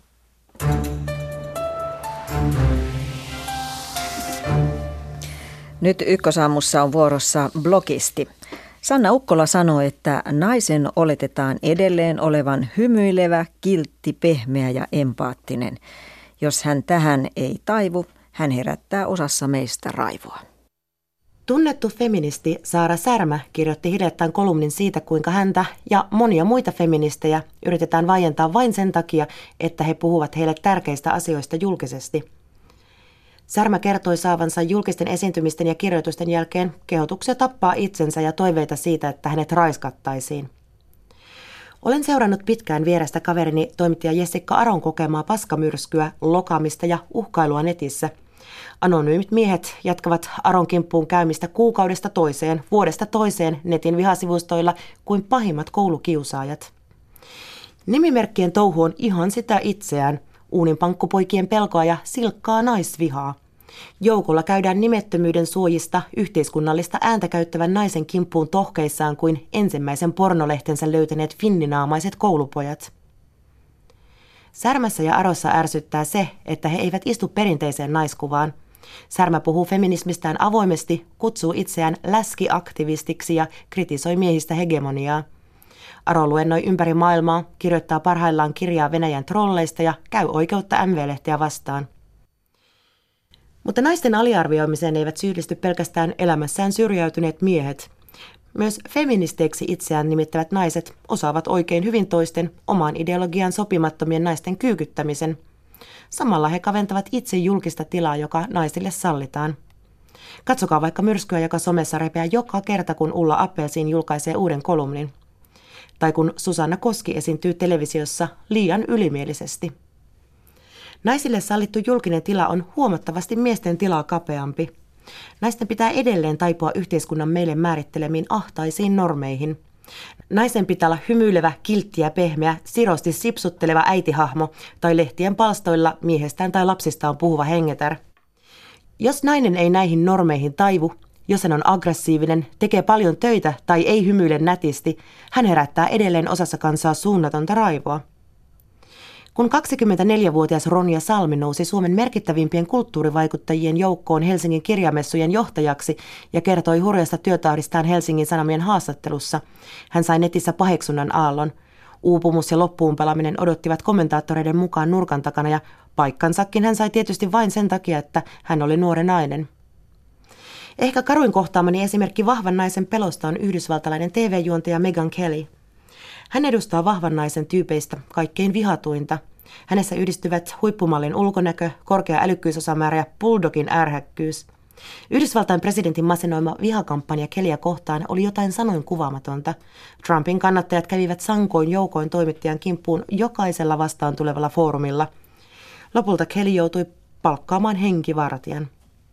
A: Nyt Ykkösaamussa on vuorossa blogisti. Sanna Ukkola sanoi, että naisen oletetaan edelleen olevan hymyilevä, kiltti, pehmeä ja empaattinen. Jos hän tähän ei taivu, hän herättää osassa meistä raivoa.
H: Tunnettu feministi Saara Särmä kirjoitti hiljattain kolumnin siitä, kuinka häntä ja monia muita feministejä yritetään vaientaa vain sen takia, että he puhuvat heille tärkeistä asioista julkisesti. Särmä kertoi saavansa julkisten esiintymisten ja kirjoitusten jälkeen kehotuksia tappaa itsensä ja toiveita siitä, että hänet raiskattaisiin. Olen seurannut pitkään vierestä kaverini toimittaja Jessica Aron kokemaa paskamyrskyä, lokaamista ja uhkailua netissä. Anonyymit miehet jatkavat Aron kimppuun käymistä kuukaudesta toiseen, vuodesta toiseen netin vihasivustoilla kuin pahimmat koulukiusaajat. Nimimerkkien touhu on ihan sitä itseään, uuninpankkupoikien pelkoa ja silkkaa naisvihaa. Joukolla käydään nimettömyyden suojista yhteiskunnallista ääntä käyttävän naisen kimppuun tohkeissaan kuin ensimmäisen pornolehtensä löytäneet finninaamaiset koulupojat. Särmässä ja Arossa ärsyttää se, että he eivät istu perinteiseen naiskuvaan. Särmä puhuu feminismistään avoimesti, kutsuu itseään läskiaktivistiksi ja kritisoi miehistä hegemoniaa. Aro luennoi ympäri maailmaa, kirjoittaa parhaillaan kirjaa Venäjän trolleista ja käy oikeutta MV-lehteä vastaan. Mutta naisten aliarvioimiseen eivät syyllisty pelkästään elämässään syrjäytyneet miehet. Myös feministeiksi itseään nimittävät naiset osaavat oikein hyvin toisten omaan ideologiaan sopimattomien naisten kyykyttämisen. Samalla he kaventavat itse julkista tilaa, joka naisille sallitaan. Katsokaa vaikka myrskyä, joka somessa repeää joka kerta, kun Ulla Appelsiin julkaisee uuden kolumnin. Tai kun Susanna Koski esiintyy televisiossa liian ylimielisesti. Naisille sallittu julkinen tila on huomattavasti miesten tilaa kapeampi. Naisten pitää edelleen taipua yhteiskunnan meille määrittelemiin ahtaisiin normeihin. Naisen pitää olla hymyilevä, kiltti ja pehmeä, sirosti sipsutteleva äitihahmo tai lehtien palstoilla miehestään tai lapsistaan puhuva hengetär. Jos nainen ei näihin normeihin taivu, jos hän on aggressiivinen, tekee paljon töitä tai ei hymyile nätisti, hän herättää edelleen osassa kansaa suunnatonta raivoa. Kun 24-vuotias Ronja Salmi nousi Suomen merkittävimpien kulttuurivaikuttajien joukkoon Helsingin kirjamessujen johtajaksi ja kertoi hurjasta työtahdistaan Helsingin Sanomien haastattelussa, hän sai netissä paheksunnan aallon. Uupumus ja loppuunpalaminen odottivat kommentaattoreiden mukaan nurkan takana ja paikkansakin hän sai tietysti vain sen takia, että hän oli nuori nainen. Ehkä karuin kohtaamani esimerkki vahvan naisen pelosta on yhdysvaltalainen TV-juontaja Megyn Kelly. Hän edustaa vahvan naisen tyypeistä kaikkein vihatuinta. Hänessä yhdistyvät huippumallin ulkonäkö, korkea älykkyysosamäärä ja bulldogin ärhäkkyys. Yhdysvaltain presidentin masenoima vihakampanja Kellyä kohtaan oli jotain sanoin kuvaamatonta. Trumpin kannattajat kävivät sankoin joukoin toimittajan kimppuun jokaisella vastaan tulevalla foorumilla. Lopulta Kelly joutui palkkaamaan henkivartijan.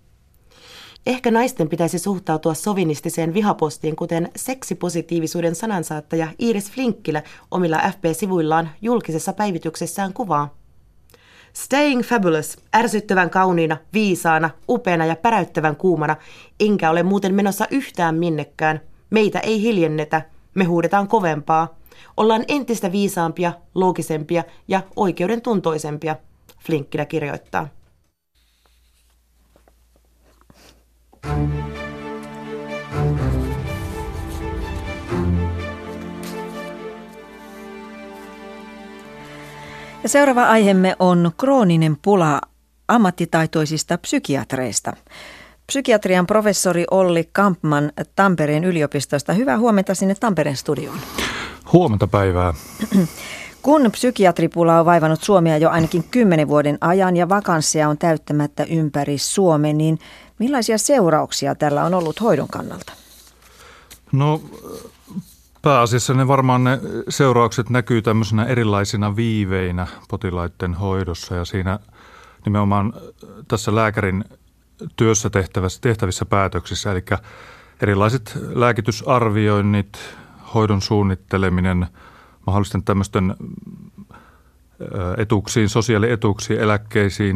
H: Ehkä naisten pitäisi suhtautua sovinistiseen vihapostiin, kuten seksipositiivisuuden sanansaattaja Iiris Flinkkilä omilla FB-sivuillaan julkisessa päivityksessään kuvaa. Staying fabulous, ärsyttävän kauniina, viisaana, upeana ja päräyttävän kuumana, enkä ole muuten menossa yhtään minnekään. Meitä ei hiljennetä, me huudetaan kovempaa. Ollaan entistä viisaampia, loogisempia ja oikeudentuntoisempia, Flinkkilä kirjoittaa.
A: Ja seuraava aiheemme on krooninen pula ammattitaitoisista psykiatreista. Psykiatrian professori Olli Kampman Tampereen yliopistosta. Hyvää huomenta sinne Tampereen studioon.
I: Huomenta päivää.
A: Kun psykiatripula on vaivannut Suomea jo ainakin 10 vuoden ajan ja vakansseja on täyttämättä ympäri Suomen, niin millaisia seurauksia tällä on ollut hoidon kannalta?
I: No pääasiassa ne seuraukset näkyy tämmöisenä erilaisina viiveinä potilaiden hoidossa ja siinä nimenomaan tässä lääkärin työssä tehtävissä päätöksissä, eli erilaiset lääkitysarvioinnit, hoidon suunnitteleminen, mahdollisten tämmöisten etuuksiin, sosiaalietuuksiin, eläkkeisiin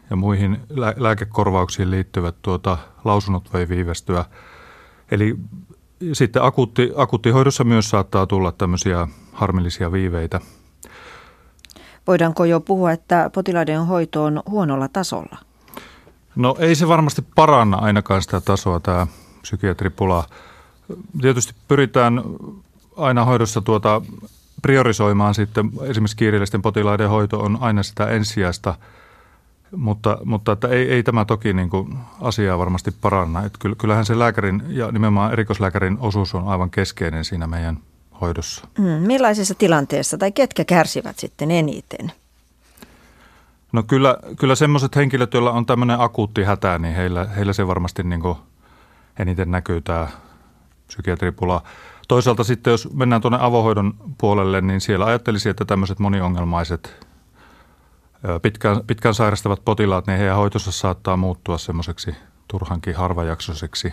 I: ja muihin lääkekorvauksiin liittyvät lausunnot voi viivästyä. Eli sitten akuuttihoidossa myös saattaa tulla tämmöisiä harmillisia viiveitä.
A: Voidaanko jo puhua, että potilaiden hoito on huonolla tasolla?
I: No ei se varmasti paranna ainakaan sitä tasoa, tämä psykiatripula. Tietysti pyritään aina hoidossa priorisoimaan sitten, esimerkiksi kiireellisten potilaiden hoito on aina sitä ensisijaista, mutta että ei tämä toki niin kuin asiaa varmasti paranna. Että kyllähän se lääkärin ja nimenomaan erikoislääkärin osuus on aivan keskeinen siinä meidän hoidossa.
A: Millaisessa tilanteessa tai ketkä kärsivät sitten eniten?
I: No kyllä semmoiset henkilöt, joilla on tämmöinen akuutti hätä, niin heillä se varmasti niin kuin eniten näkyy tämä psykiatripula. Toisaalta sitten, jos mennään tuonne avohoidon puolelle, niin siellä ajattelisin, että tämmöiset moniongelmaiset, pitkään sairastavat potilaat, niin heidän hoitonsa saattaa muuttua semmoiseksi turhankin harvajaksoiseksi.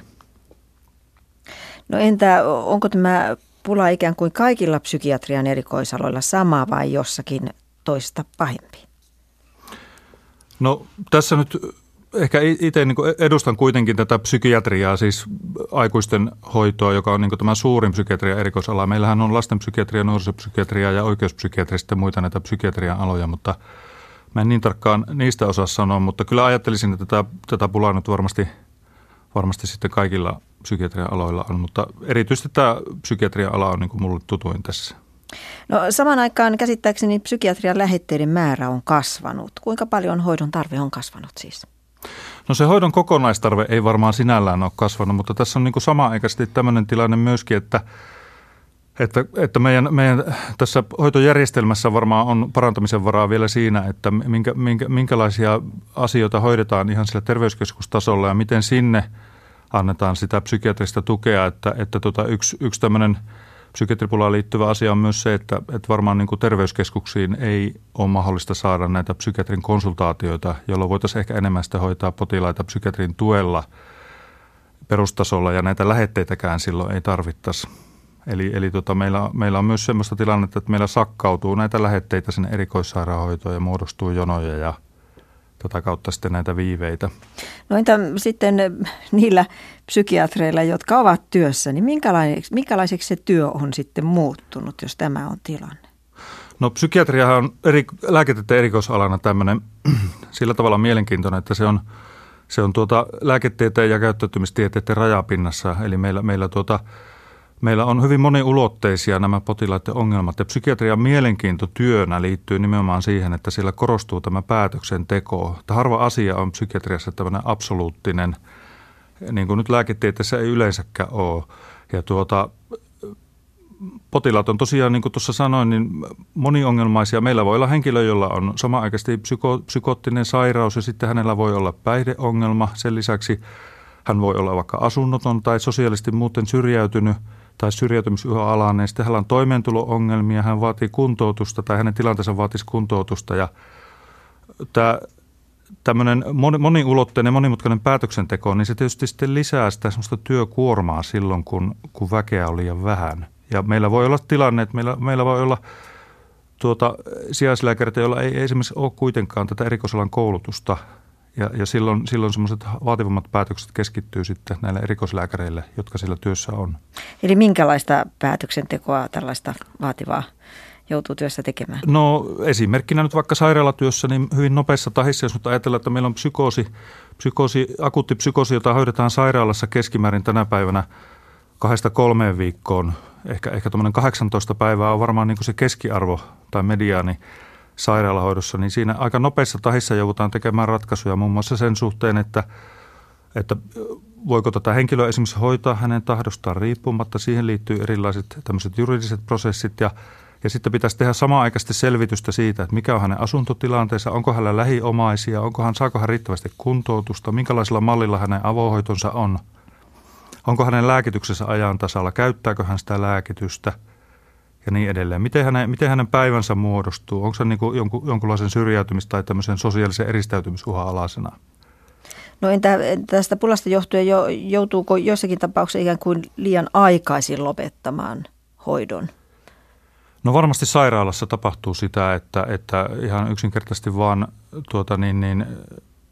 A: No entä onko tämä pula ikään kuin kaikilla psykiatrian erikoisaloilla sama vai jossakin toista pahempi?
I: No tässä nyt ehkä itse niin edustan kuitenkin tätä psykiatriaa, siis aikuisten hoitoa, joka on niin tämä suurin psykiatrian erikoisala. Meillähän on lastenpsykiatria, nuorisopsykiatria ja oikeuspsykiatria, sitten muita näitä psykiatrian aloja, mutta mä en niin tarkkaan niistä osaa sanoa, mutta kyllä ajattelisin, että tätä pulaa nyt varmasti sitten kaikilla psykiatrian aloilla on, mutta erityisesti tämä psykiatrian ala on niin kuin mulle tutuin tässä.
A: No samaan aikaan käsittääkseni psykiatrian lähetteiden määrä on kasvanut. Kuinka paljon hoidon tarve on kasvanut siis?
I: No se hoidon kokonaistarve ei varmaan sinällään ole kasvanut, mutta tässä on niin kuin samanaikaisesti tämmöinen tilanne myöskin, että meidän tässä hoitojärjestelmässä varmaan on parantamisen varaa vielä siinä, että minkälaisia asioita hoidetaan ihan sillä terveyskeskustasolla ja miten sinne annetaan sitä psykiatrista tukea, että yksi tämmöinen psykiatripulaan liittyvä asia on myös se, että varmaan niin kuin terveyskeskuksiin ei ole mahdollista saada näitä psykiatrin konsultaatioita, jolloin voitaisiin ehkä enemmän sitä hoitaa potilaita psykiatrin tuella perustasolla ja näitä lähetteitäkään silloin ei tarvittaisi. Eli meillä on myös sellaista tilannetta, että meillä sakkautuu näitä lähetteitä sinne erikoissairaanhoitoon ja muodostuu jonoja ja tätä kautta sitten näitä viiveitä.
A: No entä sitten niillä psykiatreilla, jotka ovat työssä, niin minkälaiseksi se työ on sitten muuttunut, jos tämä on tilanne?
I: No psykiatriahan on lääketieteen erikoisalana tämmöinen sillä tavalla mielenkiintoinen, että se on lääketieteen ja käyttäytymistieteiden rajapinnassa. Eli meillä on hyvin moniulotteisia nämä potilaiden ongelmat ja psykiatrian mielenkiinto työnä liittyy nimenomaan siihen, että siellä korostuu tämä päätöksenteko. Että harva asia on psykiatriassa tämmöinen absoluuttinen, niin kuin nyt lääketieteessä ei yleensäkään ole. Ja potilaat on tosiaan, niin kuin tuossa sanoin, niin moniongelmaisia. Meillä voi olla henkilö, jolla on samanaikaisesti psykoottinen sairaus ja sitten hänellä voi olla päihdeongelma. Sen lisäksi hän voi olla vaikka asunnoton tai sosiaalisesti muuten syrjäytynyt tai syrjäytymisuhan-alainen. Sitten hänellä on toimeentulo-ongelmia, hän vaatii kuntoutusta tai hänen tilanteensa vaatisi kuntoutusta. Ja tämmöinen moniulotteinen, monimutkainen päätöksenteko, niin se tietysti sitten lisää sitä semmoista työkuormaa silloin, kun väkeä on liian vähän. Ja meillä voi olla tilanne, että meillä voi olla sijaislääkäreitä, joilla ei esimerkiksi ole kuitenkaan tätä erikoisalan koulutusta. Ja silloin semmoiset vaativammat päätökset keskittyy sitten näille erikoislääkäreille, jotka sillä työssä on. Eli
A: minkälaista päätöksentekoa tällaista vaativaa joutuu työssä tekemään?
I: No esimerkkinä nyt vaikka sairaalatyössä, niin hyvin nopeassa tahdissa, jos nyt ajatellaan, että meillä on akuutti psykoosi, jota hoidetaan sairaalassa keskimäärin tänä päivänä 2-3 viikkoon. Ehkä tuommoinen 18 päivää on varmaan niin kuin se keskiarvo tai mediaani sairaalahoidossa, niin siinä aika nopeassa tahdissa joudutaan tekemään ratkaisuja muun muassa sen suhteen, että voiko tätä henkilöä esimerkiksi hoitaa hänen tahdostaan riippumatta. Siihen liittyy erilaiset tämmöiset juridiset prosessit ja sitten pitäisi tehdä samanaikaisesti selvitystä siitä, että mikä on hänen asuntotilanteensa, onko hänellä lähiomaisia, saako hän riittävästi kuntoutusta, minkälaisella mallilla hänen avohoitonsa on, onko hänen lääkityksensä ajan tasalla, käyttääkö hän sitä lääkitystä ja niin edelleen. Miten hänen päivänsä muodostuu? Onko se niin kuin jonkunlaisen syrjäytymis- tai tämmöisen sosiaalisen eristäytymisuhan alasena?
A: No entä tästä pulasta johtuen joutuuko jossakin tapauksessa ikään kuin liian aikaisin lopettamaan hoidon?
I: No varmasti sairaalassa tapahtuu sitä, että ihan yksinkertaisesti vaan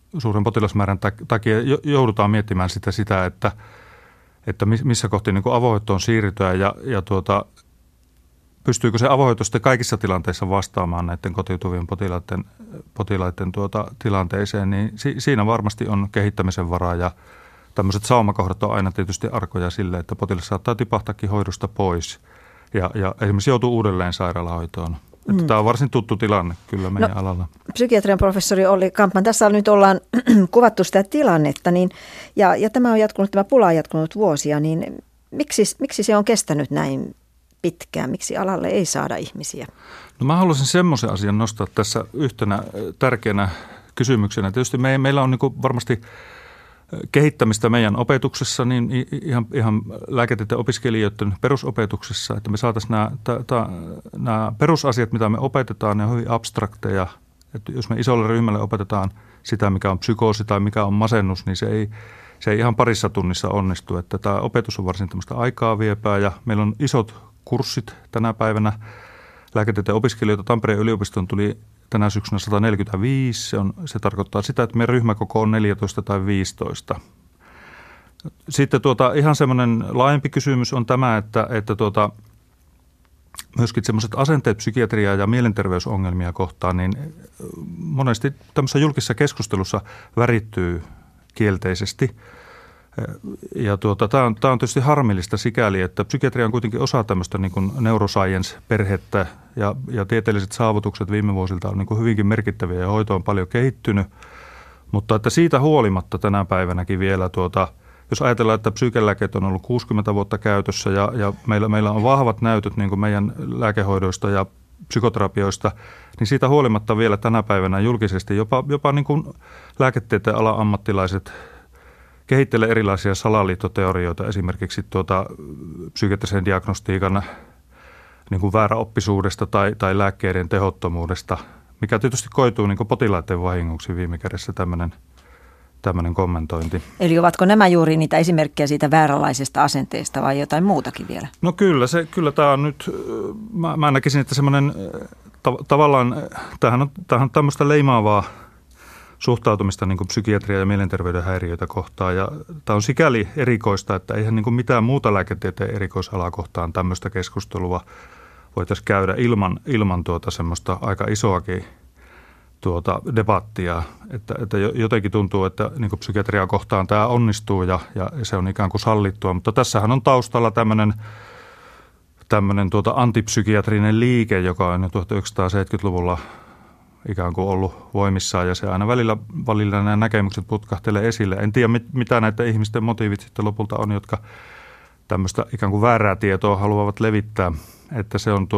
I: suuren potilasmäärän takia joudutaan miettimään sitä että missä kohti niin kuin avohoitoon siirrytään ja pystyykö se avohoito sitten kaikissa tilanteissa vastaamaan näiden kotiutuvien potilaiden tilanteeseen, niin siinä varmasti on kehittämisen varaa ja tämmöiset saumakohdat on aina tietysti arkoja sille, että potilas saattaa tipahtaakin hoidosta pois ja esimerkiksi joutuu uudelleen sairaalahoitoon. Että tämä on varsin tuttu tilanne kyllä meidän alalla.
A: Psykiatrian professori Olli Kampman, tässä nyt ollaan kuvattu sitä tilannetta, niin, ja tämä pula on jatkunut vuosia, niin miksi se on kestänyt näin pitkään? Miksi alalle ei saada ihmisiä?
I: No mä haluaisin semmoisen asian nostaa tässä yhtenä tärkeänä kysymyksenä. Tietysti meillä on niin kuin varmasti kehittämistä meidän opetuksessa, niin ihan lääketieteen opiskelijoiden perusopetuksessa, että me saataisiin nämä perusasiat, mitä me opetetaan, ne on hyvin abstrakteja. Että jos me isolle ryhmälle opetetaan sitä, mikä on psykoosi tai mikä on masennus, niin se ei ihan parissa tunnissa onnistu. Että tämä opetus on varsin tämmöistä aikaa viepää ja meillä on isot kurssit tänä päivänä. Lääketieteen opiskelijoita Tampereen yliopistoon tuli tänä syksynä 145. Se tarkoittaa sitä, että meidän ryhmäkoko on 14 tai 15. Sitten ihan semmoinen laajempi kysymys on tämä, että myöskin semmoiset asenteet psykiatriaa ja mielenterveysongelmia kohtaan, niin monesti tämmöisessä julkisessa keskustelussa värittyy kielteisesti. Ja tämä on tietysti harmillista sikäli, että psykiatria on kuitenkin osa tämmöistä niin kuin neuroscience-perhettä ja tieteelliset saavutukset viime vuosilta on niin kuin hyvinkin merkittäviä ja hoito on paljon kehittynyt. Mutta että siitä huolimatta tänä päivänäkin vielä, jos ajatellaan, että psykelääkeet on ollut 60 vuotta käytössä ja meillä on vahvat näytöt niin kuin meidän lääkehoidoista ja psykoterapioista, niin siitä huolimatta vielä tänä päivänä julkisesti jopa niin kuin lääketieteen alan ammattilaiset kehittelee erilaisia salaliittoteorioita, esimerkiksi psykiatrisen diagnostiikan niin kuin vääräoppisuudesta tai lääkkeiden tehottomuudesta, mikä tietysti koituu niin kuin potilaiden vahingoksi viime kädessä tämmöinen kommentointi.
A: Eli ovatko nämä juuri niitä esimerkkejä siitä vääränlaisesta asenteesta vai jotain muutakin vielä?
I: No kyllä tämä on nyt, mä näkisin, että semmoinen tavallaan, tämähän on tämmöistä leimaavaa suhtautumista niin kuin psykiatria- ja mielenterveyden häiriöitä kohtaan. Ja tämä on sikäli erikoista, että eihän niin kuin mitään muuta lääketieteen erikoisalaa kohtaan tämmöistä keskustelua voitaisiin käydä ilman semmoista aika isoakin debattia. Että jotenkin tuntuu, että niin kuin psykiatria kohtaan tämä onnistuu ja se on ikään kuin sallittua. Mutta tässähän on taustalla tämmöinen antipsykiatrinen liike, joka on jo 1970-luvulla ikään kuin ollut voimissaan ja se aina välillä nämä näkemykset putkahtelee esille. En tiedä, mitä näitä ihmisten motiivit sitten lopulta on, jotka tämmöistä ikään kuin väärää tietoa haluavat levittää, että se on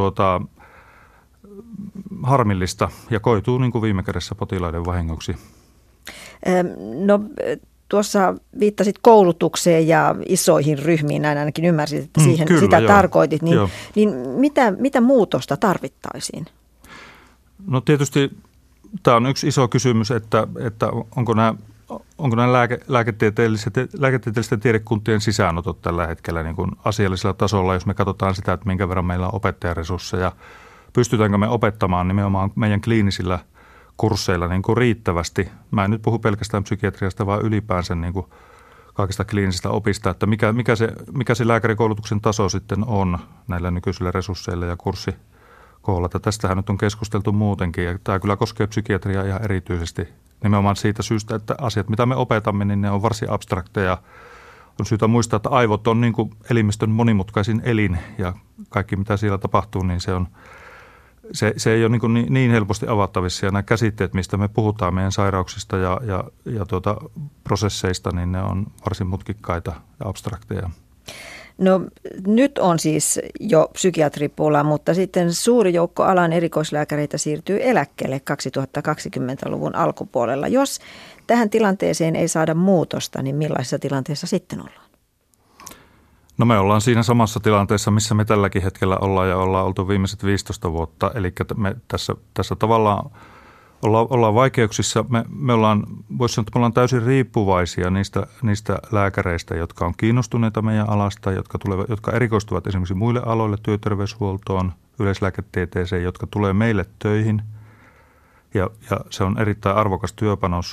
I: harmillista ja koituu niin kuin viime kädessä potilaiden vahingoksi.
A: No tuossa viittasit koulutukseen ja isoihin ryhmiin, näin ainakin ymmärsit, että sitä tarkoitit, niin mitä muutosta tarvittaisiin? No
I: tietysti tämä on yksi iso kysymys, että onko nämä lääketieteellisten tiedekuntien sisäänotot tällä hetkellä niin kuin asiallisella tasolla, jos me katsotaan sitä, että minkä verran meillä on opettajaresursseja, pystytäänkö me opettamaan nimenomaan meidän kliinisillä kursseilla niin kuin riittävästi. Mä en nyt puhu pelkästään psykiatriasta, vaan ylipäänsä niin kuin kaikista kliinisistä opista, että mikä se lääkärikoulutuksen taso sitten on näillä nykyisillä resursseilla ja kurssikoolla. Tästähän nyt on keskusteltu muutenkin ja tämä kyllä koskee psykiatriaa ihan erityisesti nimenomaan siitä syystä, että asiat, mitä me opetamme, niin ne on varsin abstrakteja. On syytä muistaa, että aivot on niin kuin elimistön monimutkaisin elin ja kaikki mitä siellä tapahtuu, niin se ei ole niin helposti avattavissa. Ja nämä käsitteet, mistä me puhutaan meidän sairauksista ja prosesseista, niin ne on varsin mutkikkaita ja abstrakteja.
A: No nyt on siis jo psykiatripula, mutta sitten suuri joukko alan erikoislääkäreitä siirtyy eläkkeelle 2020-luvun alkupuolella. Jos tähän tilanteeseen ei saada muutosta, niin millaisessa tilanteessa sitten ollaan?
I: No me ollaan siinä samassa tilanteessa, missä me tälläkin hetkellä ollaan ja ollaan oltu viimeiset 15 vuotta. Eli me tässä tavallaan ollaan vaikeuksissa. Me ollaan, voisi sanoa, että me ollaan täysin riippuvaisia niistä lääkäreistä, jotka on kiinnostuneita meidän alasta, jotka erikoistuvat esimerkiksi muille aloille, työterveyshuoltoon, yleislääketieteeseen, jotka tulee meille töihin. Ja se on erittäin arvokas työpanos.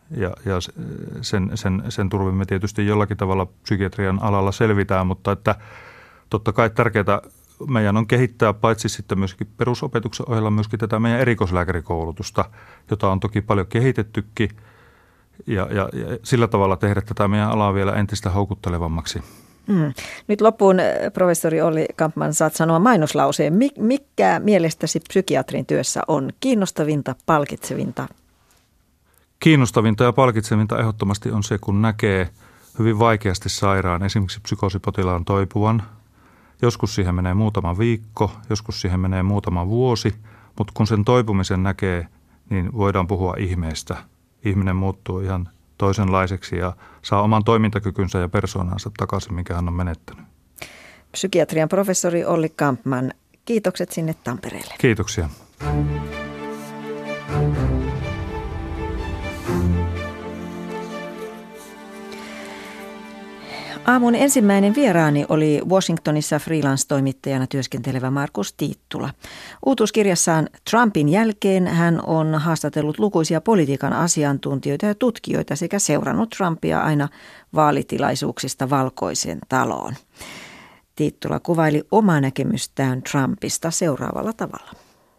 I: ja sen turvin me tietysti jollakin tavalla psykiatrian alalla selvitään, mutta että totta kai tärkeää meidän on kehittää paitsi sitten myöskin perusopetuksen ohella myöskin tätä meidän erikoislääkärikoulutusta, jota on toki paljon kehitettykin ja sillä tavalla tehdä tätä meidän alaa vielä entistä houkuttelevammaksi.
A: Nyt loppuun, professori Olli Kampman, saat sanoa mainoslauseen. Mikä mielestäsi psykiatrin työssä on kiinnostavinta, palkitsevinta?
I: Kiinnostavinta ja palkitsevinta ehdottomasti on se, kun näkee hyvin vaikeasti sairaan, esimerkiksi psykoosipotilaan toipuvan. Joskus siihen menee muutama viikko, joskus siihen menee muutama vuosi, mutta kun sen toipumisen näkee, niin voidaan puhua ihmeestä. Ihminen muuttuu ihan toisenlaiseksi ja saa oman toimintakykynsä ja persoonansa takaisin, minkä hän on menettänyt.
A: Psykiatrian professori Olli Kampman, kiitokset sinne Tampereelle.
I: Kiitoksia.
A: Aamun ensimmäinen vieraani oli Washingtonissa freelance-toimittajana työskentelevä Markus Tiittula. Uutuuskirjassaan Trumpin jälkeen hän on haastatellut lukuisia politiikan asiantuntijoita ja tutkijoita sekä seurannut Trumpia aina vaalitilaisuuksista Valkoiseen taloon. Tiittula kuvaili omaa näkemystään Trumpista seuraavalla tavalla.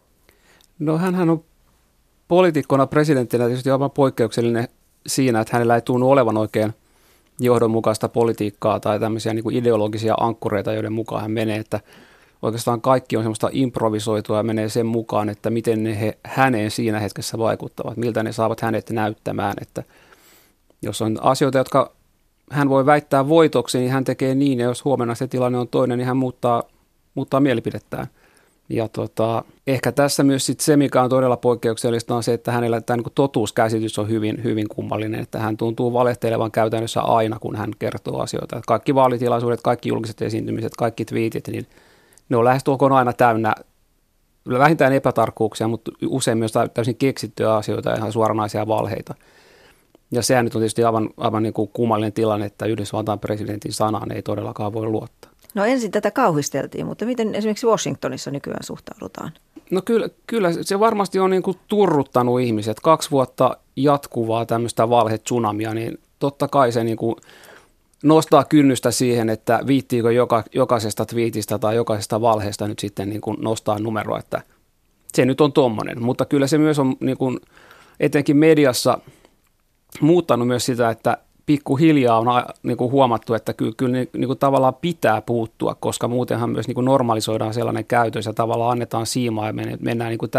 C: No hänhän on poliitikkona presidenttinä tietysti aivan poikkeuksellinen siinä, että hänellä ei tunnu olevan oikein johdonmukaista politiikkaa tai tämmöisiä niin kuin ideologisia ankkureita, joiden mukaan hän menee, että oikeastaan kaikki on semmoista improvisoitua ja menee sen mukaan, että miten ne häneen siinä hetkessä vaikuttavat, miltä ne saavat hänet näyttämään, että jos on asioita, jotka hän voi väittää voitoksi, niin hän tekee niin, ja jos huomenna se tilanne on toinen, niin hän muuttaa mielipidettään. Ja ehkä tässä myös sit se, mikä on todella poikkeuksellista, on se, että hänellä tämä niin totuuskäsitys on hyvin, hyvin kummallinen, että hän tuntuu valehtelevan käytännössä aina, kun hän kertoo asioita. Että kaikki vaalitilaisuudet, kaikki julkiset esiintymiset, kaikki twiitit, niin ne on lähestulkoon aina täynnä vähintään epätarkkuuksia, mutta usein myös täysin keksittyjä asioita ja ihan suoranaisia valheita. Ja sehän nyt on tietysti aivan niin kuin kummallinen tilanne, että Yhdysvaltain presidentin sanaan ei todellakaan voi luottaa.
A: No ensin tätä kauhisteltiin, mutta miten esimerkiksi Washingtonissa nykyään suhtaudutaan?
C: No kyllä se varmasti on niin kuin turruttanut ihmiset. 2 vuotta jatkuvaa tämmöistä valhe-tsunamia, niin totta kai se niin kuin nostaa kynnystä siihen, että viittiikö jokaisesta twiitistä tai jokaisesta valheesta nyt sitten niin kuin nostaa numeroa, että se nyt on tommonen. Mutta kyllä se myös on niin kuin etenkin mediassa muuttanut myös sitä, että pikkuhiljaa on niin kuin huomattu, että kyllä niin kuin tavallaan pitää puuttua, koska muutenhan myös niin kuin normalisoidaan sellainen käytös ja tavallaan annetaan siimaa ja mennään niin kuin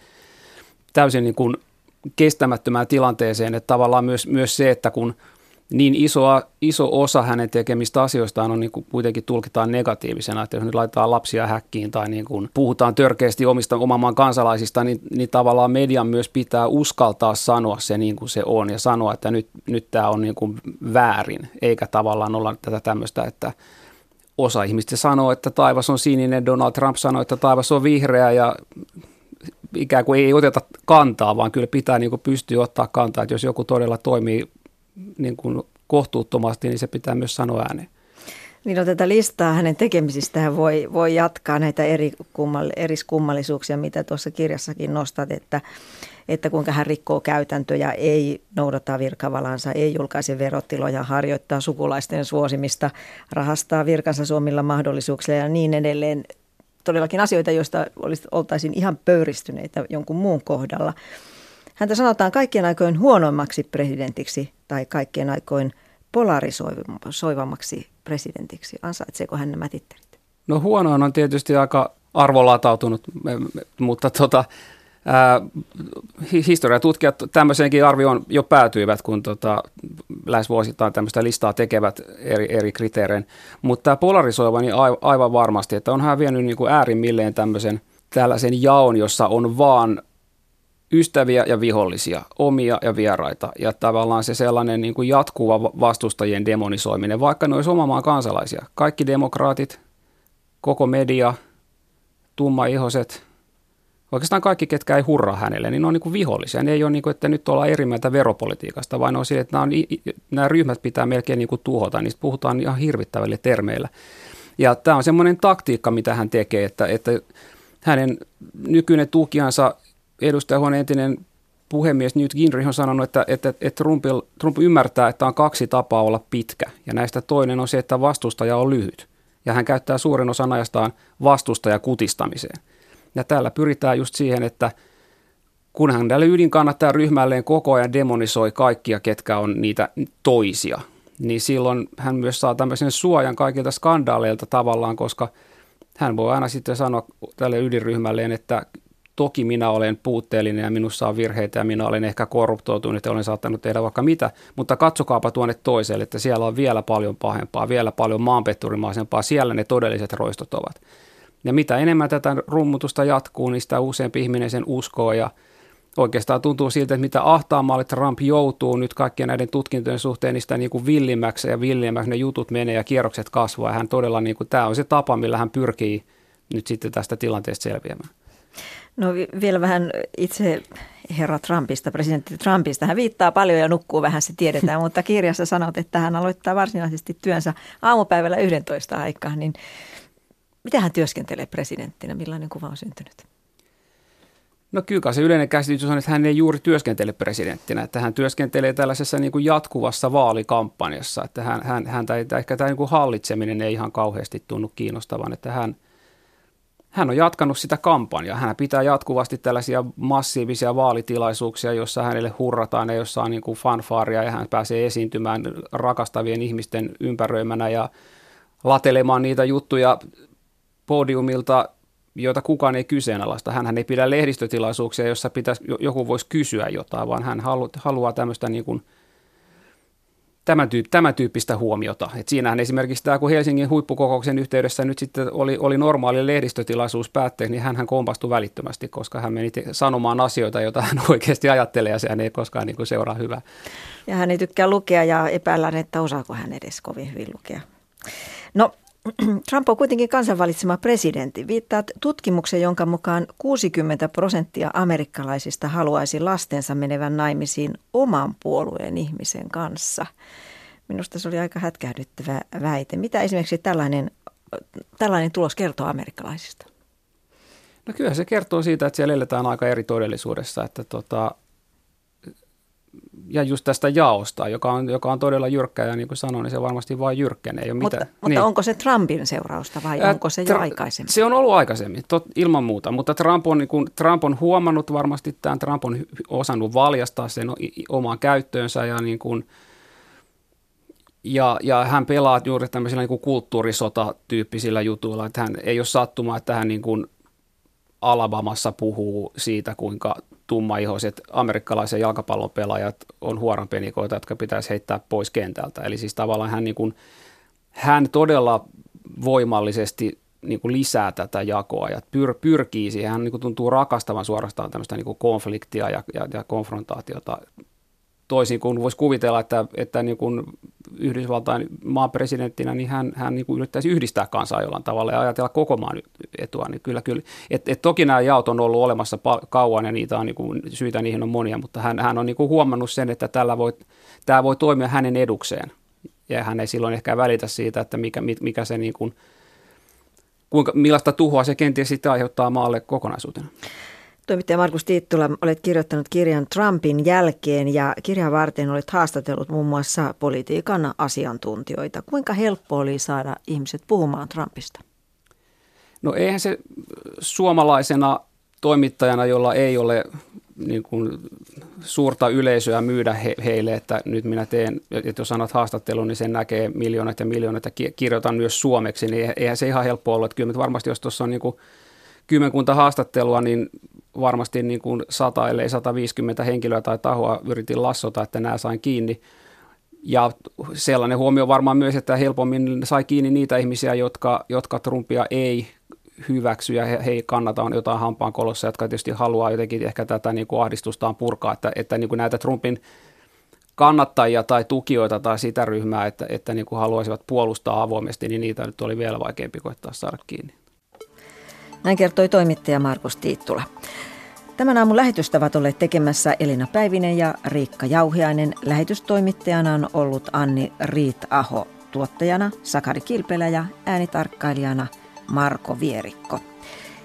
C: täysin niin kuin kestämättömään tilanteeseen. Että tavallaan myös se, että kun niin iso osa hänen tekemistä asioistaan on niin kuin kuitenkin tulkitaan negatiivisena, että jos nyt laitetaan lapsia häkkiin tai niin kuin puhutaan törkeästi oman maan kansalaisista, niin tavallaan median myös pitää uskaltaa sanoa se niin kuin se on ja sanoa, että nyt tämä on niin kuin väärin, eikä tavallaan olla tätä tämmöistä, että osa ihmistä sanoo, että taivas on sininen, Donald Trump sanoo, että taivas on vihreä ja ikään kuin ei oteta kantaa, vaan kyllä pitää niin kuin pystyä ottaa kantaa, että jos joku todella toimii niin kuin kohtuuttomasti, niin se pitää myös sanoa ääneen.
A: Niin no, tätä listaa hänen tekemisistään voi jatkaa näitä eriskummallisuuksia, mitä tuossa kirjassakin nostat, että kuinka hän rikkoo käytäntöjä, ei noudata virkavalansa, ei julkaise verotiloja, harjoittaa sukulaisten suosimista, rahastaa virkansa suomilla mahdollisuuksilla ja niin edelleen. Todellakin asioita, joista oltaisiin ihan pöyristyneitä jonkun muun kohdalla. Häntä sanotaan kaikkien aikojen huonoimmaksi presidentiksi tai kaikkien aikojen polarisoivammaksi presidentiksi. Ansaitseeko hän nämä tittelit?
C: No huonoin on tietysti aika arvolatautunut, mutta historiatutkijat tämmöiseenkin arvioon jo päätyivät, kun lähes vuosittain tämmöistä listaa tekevät eri kriteerein. Mutta tämä polarisoiva niin aivan varmasti, että on hän vienyt niin kuin äärimmilleen tällaisen jaon, jossa on vaan ystäviä ja vihollisia, omia ja vieraita ja tavallaan se sellainen niin kuin jatkuva vastustajien demonisoiminen, vaikka ne olisi oman maan kansalaisia. Kaikki demokraatit, koko media, tummaihoiset, oikeastaan kaikki, ketkä ei hurraa hänelle, niin ne on niin kuin vihollisia. Ne ei ole niin kuin, että nyt ollaan eri mieltä veropolitiikasta, vaan on se, että nämä ryhmät pitää melkein niin kuin tuhota. Niistä puhutaan ihan hirvittävillä termeillä. Ja tämä on semmoinen taktiikka, mitä hän tekee, että hänen nykyinen tukijansa edustajahuoneen entinen puhemies Newt Gingrich on sanonut, että Trump ymmärtää, että on kaksi tapaa olla pitkä. Ja näistä toinen on se, että vastustaja on lyhyt. Ja hän käyttää suurin osan ajastaan vastustaja kutistamiseen. Ja täällä pyritään just siihen, että kun hän tälle ydinkannattaja ryhmälleen koko ajan demonisoi kaikkia, ketkä on niitä toisia, niin silloin hän myös saa tämmöisen suojan kaikilta skandaaleilta tavallaan, koska hän voi aina sitten sanoa tälle ydinryhmälleen, että toki minä olen puutteellinen ja minussa on virheitä ja minä olen ehkä korruptoitunut ja olen saattanut tehdä vaikka mitä, mutta katsokaapa tuonne toiselle, että siellä on vielä paljon pahempaa, vielä paljon maanpetturimaisempaa, siellä ne todelliset roistot ovat. Ja mitä enemmän tätä rummutusta jatkuu, niin sitä useampi ihminen sen uskoo ja oikeastaan tuntuu siltä, että mitä ahtaammalle Trump joutuu nyt kaikkien näiden tutkintojen suhteen, niin sitä niin kuin villimmäksi ja villimmäksi ne jutut menee ja kierrokset kasvaa. Ja hän todella, niin kuin, tämä on se tapa, millä hän pyrkii nyt sitten tästä tilanteesta selviämään.
A: No vielä vähän itse herra Trumpista, presidentti Trumpista. Hän viittaa paljon ja nukkuu vähän, se tiedetään, mutta kirjassa sanot, että hän aloittaa varsinaisesti työnsä aamupäivällä 11 aikaan. Niin mitä hän työskentelee presidenttinä? Millainen kuva on syntynyt?
C: No kyllä se yleinen käsitys on, että hän ei juuri työskentele presidenttinä, että hän työskentelee tällaisessa niin kuin jatkuvassa vaalikampanjassa, että häntä ehkä tämä niin kuin hallitseminen ei ihan kauheasti tunnu kiinnostavan, että hän on jatkanut sitä kampanjaa. Hän pitää jatkuvasti tällaisia massiivisia vaalitilaisuuksia, jossa hänelle hurrataan ja jossa on niin kuin fanfaaria ja hän pääsee esiintymään rakastavien ihmisten ympäröimänä ja latelemaan niitä juttuja podiumilta, joita kukaan ei kyseenalaista. Hänhän ei pidä lehdistötilaisuuksia, jossa joku voisi kysyä jotain, vaan hän haluaa tämmöistä niin kuin tämän tyyppistä huomiota. Et siinähän esimerkiksi tämä, kun Helsingin huippukokouksen yhteydessä nyt sitten oli normaali lehdistötilaisuus päätteeksi, niin hän kompastui välittömästi, koska hän meni sanomaan asioita, joita hän oikeasti ajattelee ja sehän ei koskaan niin kuin seuraa hyvää.
A: Ja hän ei tykkää lukea ja epäillään, että osaako hän edes kovin hyvin lukea. No, Trump on kuitenkin kansanvalitsema presidentti. Viittaat tutkimuksen, jonka mukaan 60% amerikkalaisista haluaisi lastensa menevän naimisiin oman puolueen ihmisen kanssa. Minusta se oli aika hätkähdyttävä väite. Mitä esimerkiksi tällainen tulos kertoo amerikkalaisista?
C: No kyllä se kertoo siitä, että siellä eletään aika eri todellisuudessa, että ja just tästä jaosta, joka on todella jyrkkä ja niin kuin sanoin, niin se varmasti vain jyrkkenee.
A: Mutta onko se Trumpin seurausta vai onko se jo aikaisemmin?
C: Se on ollut aikaisemmin, ilman muuta, mutta Trump on huomannut varmasti tämän, Trump on osannut valjastaa sen omaan käyttöönsä ja, niin kuin, ja hän pelaa juuri tämmöisillä niin kuin kulttuurisota-tyyppisillä jutuilla, että hän ei ole sattumaa, että hän niin kuin Alabamassa puhuu siitä, kuinka tummaihoiset amerikkalaiset jalkapallopelaajat on huoranpenikoita, jotka pitäisi heittää pois kentältä. Eli siis tavallaan hän todella voimallisesti niin kuin lisää tätä jakoa ja pyrkii siihen. Hän niin kuin tuntuu rakastavan suorastaan tämmöistä niin kuin konfliktia ja konfrontaatiota. Toisin kuin voisi kuvitella, että niin kuin Yhdysvaltain maan presidenttinä, niin hän niin kuin yrittäisi yhdistää kansaa jollain tavalla ja ajatella koko maan etua. Niin kyllä. Toki nämä jaot on ollut olemassa kauan ja niitä on, niin kuin, syitä niihin on monia, mutta hän on niin kuin huomannut sen, että tämä voi toimia hänen edukseen. Ja hän ei silloin ehkä välitä siitä, että mikä se niin kuin, millaista tuhoa se kenties sitten aiheuttaa maalle kokonaisuutena.
A: Toimittaja Markus Tiittula, olet kirjoittanut kirjan Trumpin jälkeen ja kirjan varten olet haastatellut muun muassa politiikan asiantuntijoita. Kuinka helppo oli saada ihmiset puhumaan Trumpista?
C: No eihän se suomalaisena toimittajana, jolla ei ole niin kuin suurta yleisöä myydä heille, että nyt minä teen, että jos annat haastattelun, niin sen näkee miljoonat ja miljoonat ja kirjoitan myös suomeksi, niin eihän se ihan helppo ollut. Että kyllä varmasti jos tuossa on niin kuin 10 haastattelua, niin varmasti niin kuin 100 ellei 150 henkilöä tai tahoa yritin lassota, että nämä sain kiinni. Ja sellainen huomio varmaan myös, että helpommin sai kiinni niitä ihmisiä, jotka Trumpia ei hyväksy ja he kannata jotain hampaankolossa, jotka tietysti haluaa jotenkin ehkä tätä niin kuin ahdistustaan purkaa, että niin kuin näitä Trumpin kannattajia tai tukijoita tai sitä ryhmää, että niin kuin haluaisivat puolustaa avoimesti, niin niitä nyt oli vielä vaikeampi koittaa saada kiinni.
A: Näin kertoi toimittaja Markus Tiittula. Tämän aamun lähetystä ovat olleet tekemässä Elina Päivinen ja Riikka Jauhiainen. Lähetystoimittajana on ollut Anni Riit-Aho, tuottajana Sakari Kilpelä ja äänitarkkailijana Marko Vierikko.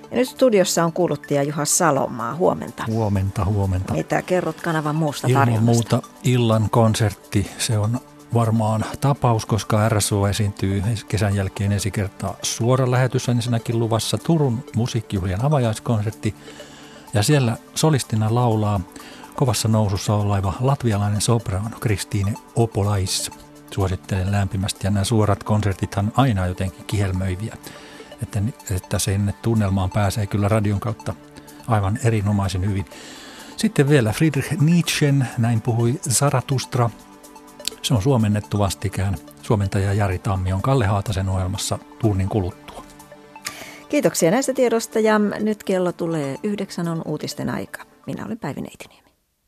A: Ja nyt studiossa on kuuluttaja Juha Salomaa. Huomenta.
J: Huomenta.
A: Mitä kerrot kanavan muusta
J: ilman
A: tarjonnasta?
J: Muuta illan konsertti. Se on varmaan tapaus, koska RSO esiintyy kesän jälkeen ensi kertaa suora lähetys. Ensinnäkin luvassa Turun musiikkijuhlien avajaiskonsertti. Ja siellä solistina laulaa kovassa nousussa oleva latvialainen sopraano Kristiine Opolais. Suosittelen lämpimästi, ja nämä suorat konsertithan aina jotenkin kihelmöiviä. Että sinne tunnelmaan pääsee kyllä radion kautta aivan erinomaisen hyvin. Sitten vielä Friedrich Nietzschen, näin puhui Zarathustra. Se on suomennettu vastikään. Suomentaja Jari Tammi on Kalle Haatasen ohjelmassa tunnin kuluttua.
A: Kiitoksia näistä tiedosta, ja nyt kello tulee 9, on uutisten aika. Minä olen Päivi Neitiniemi.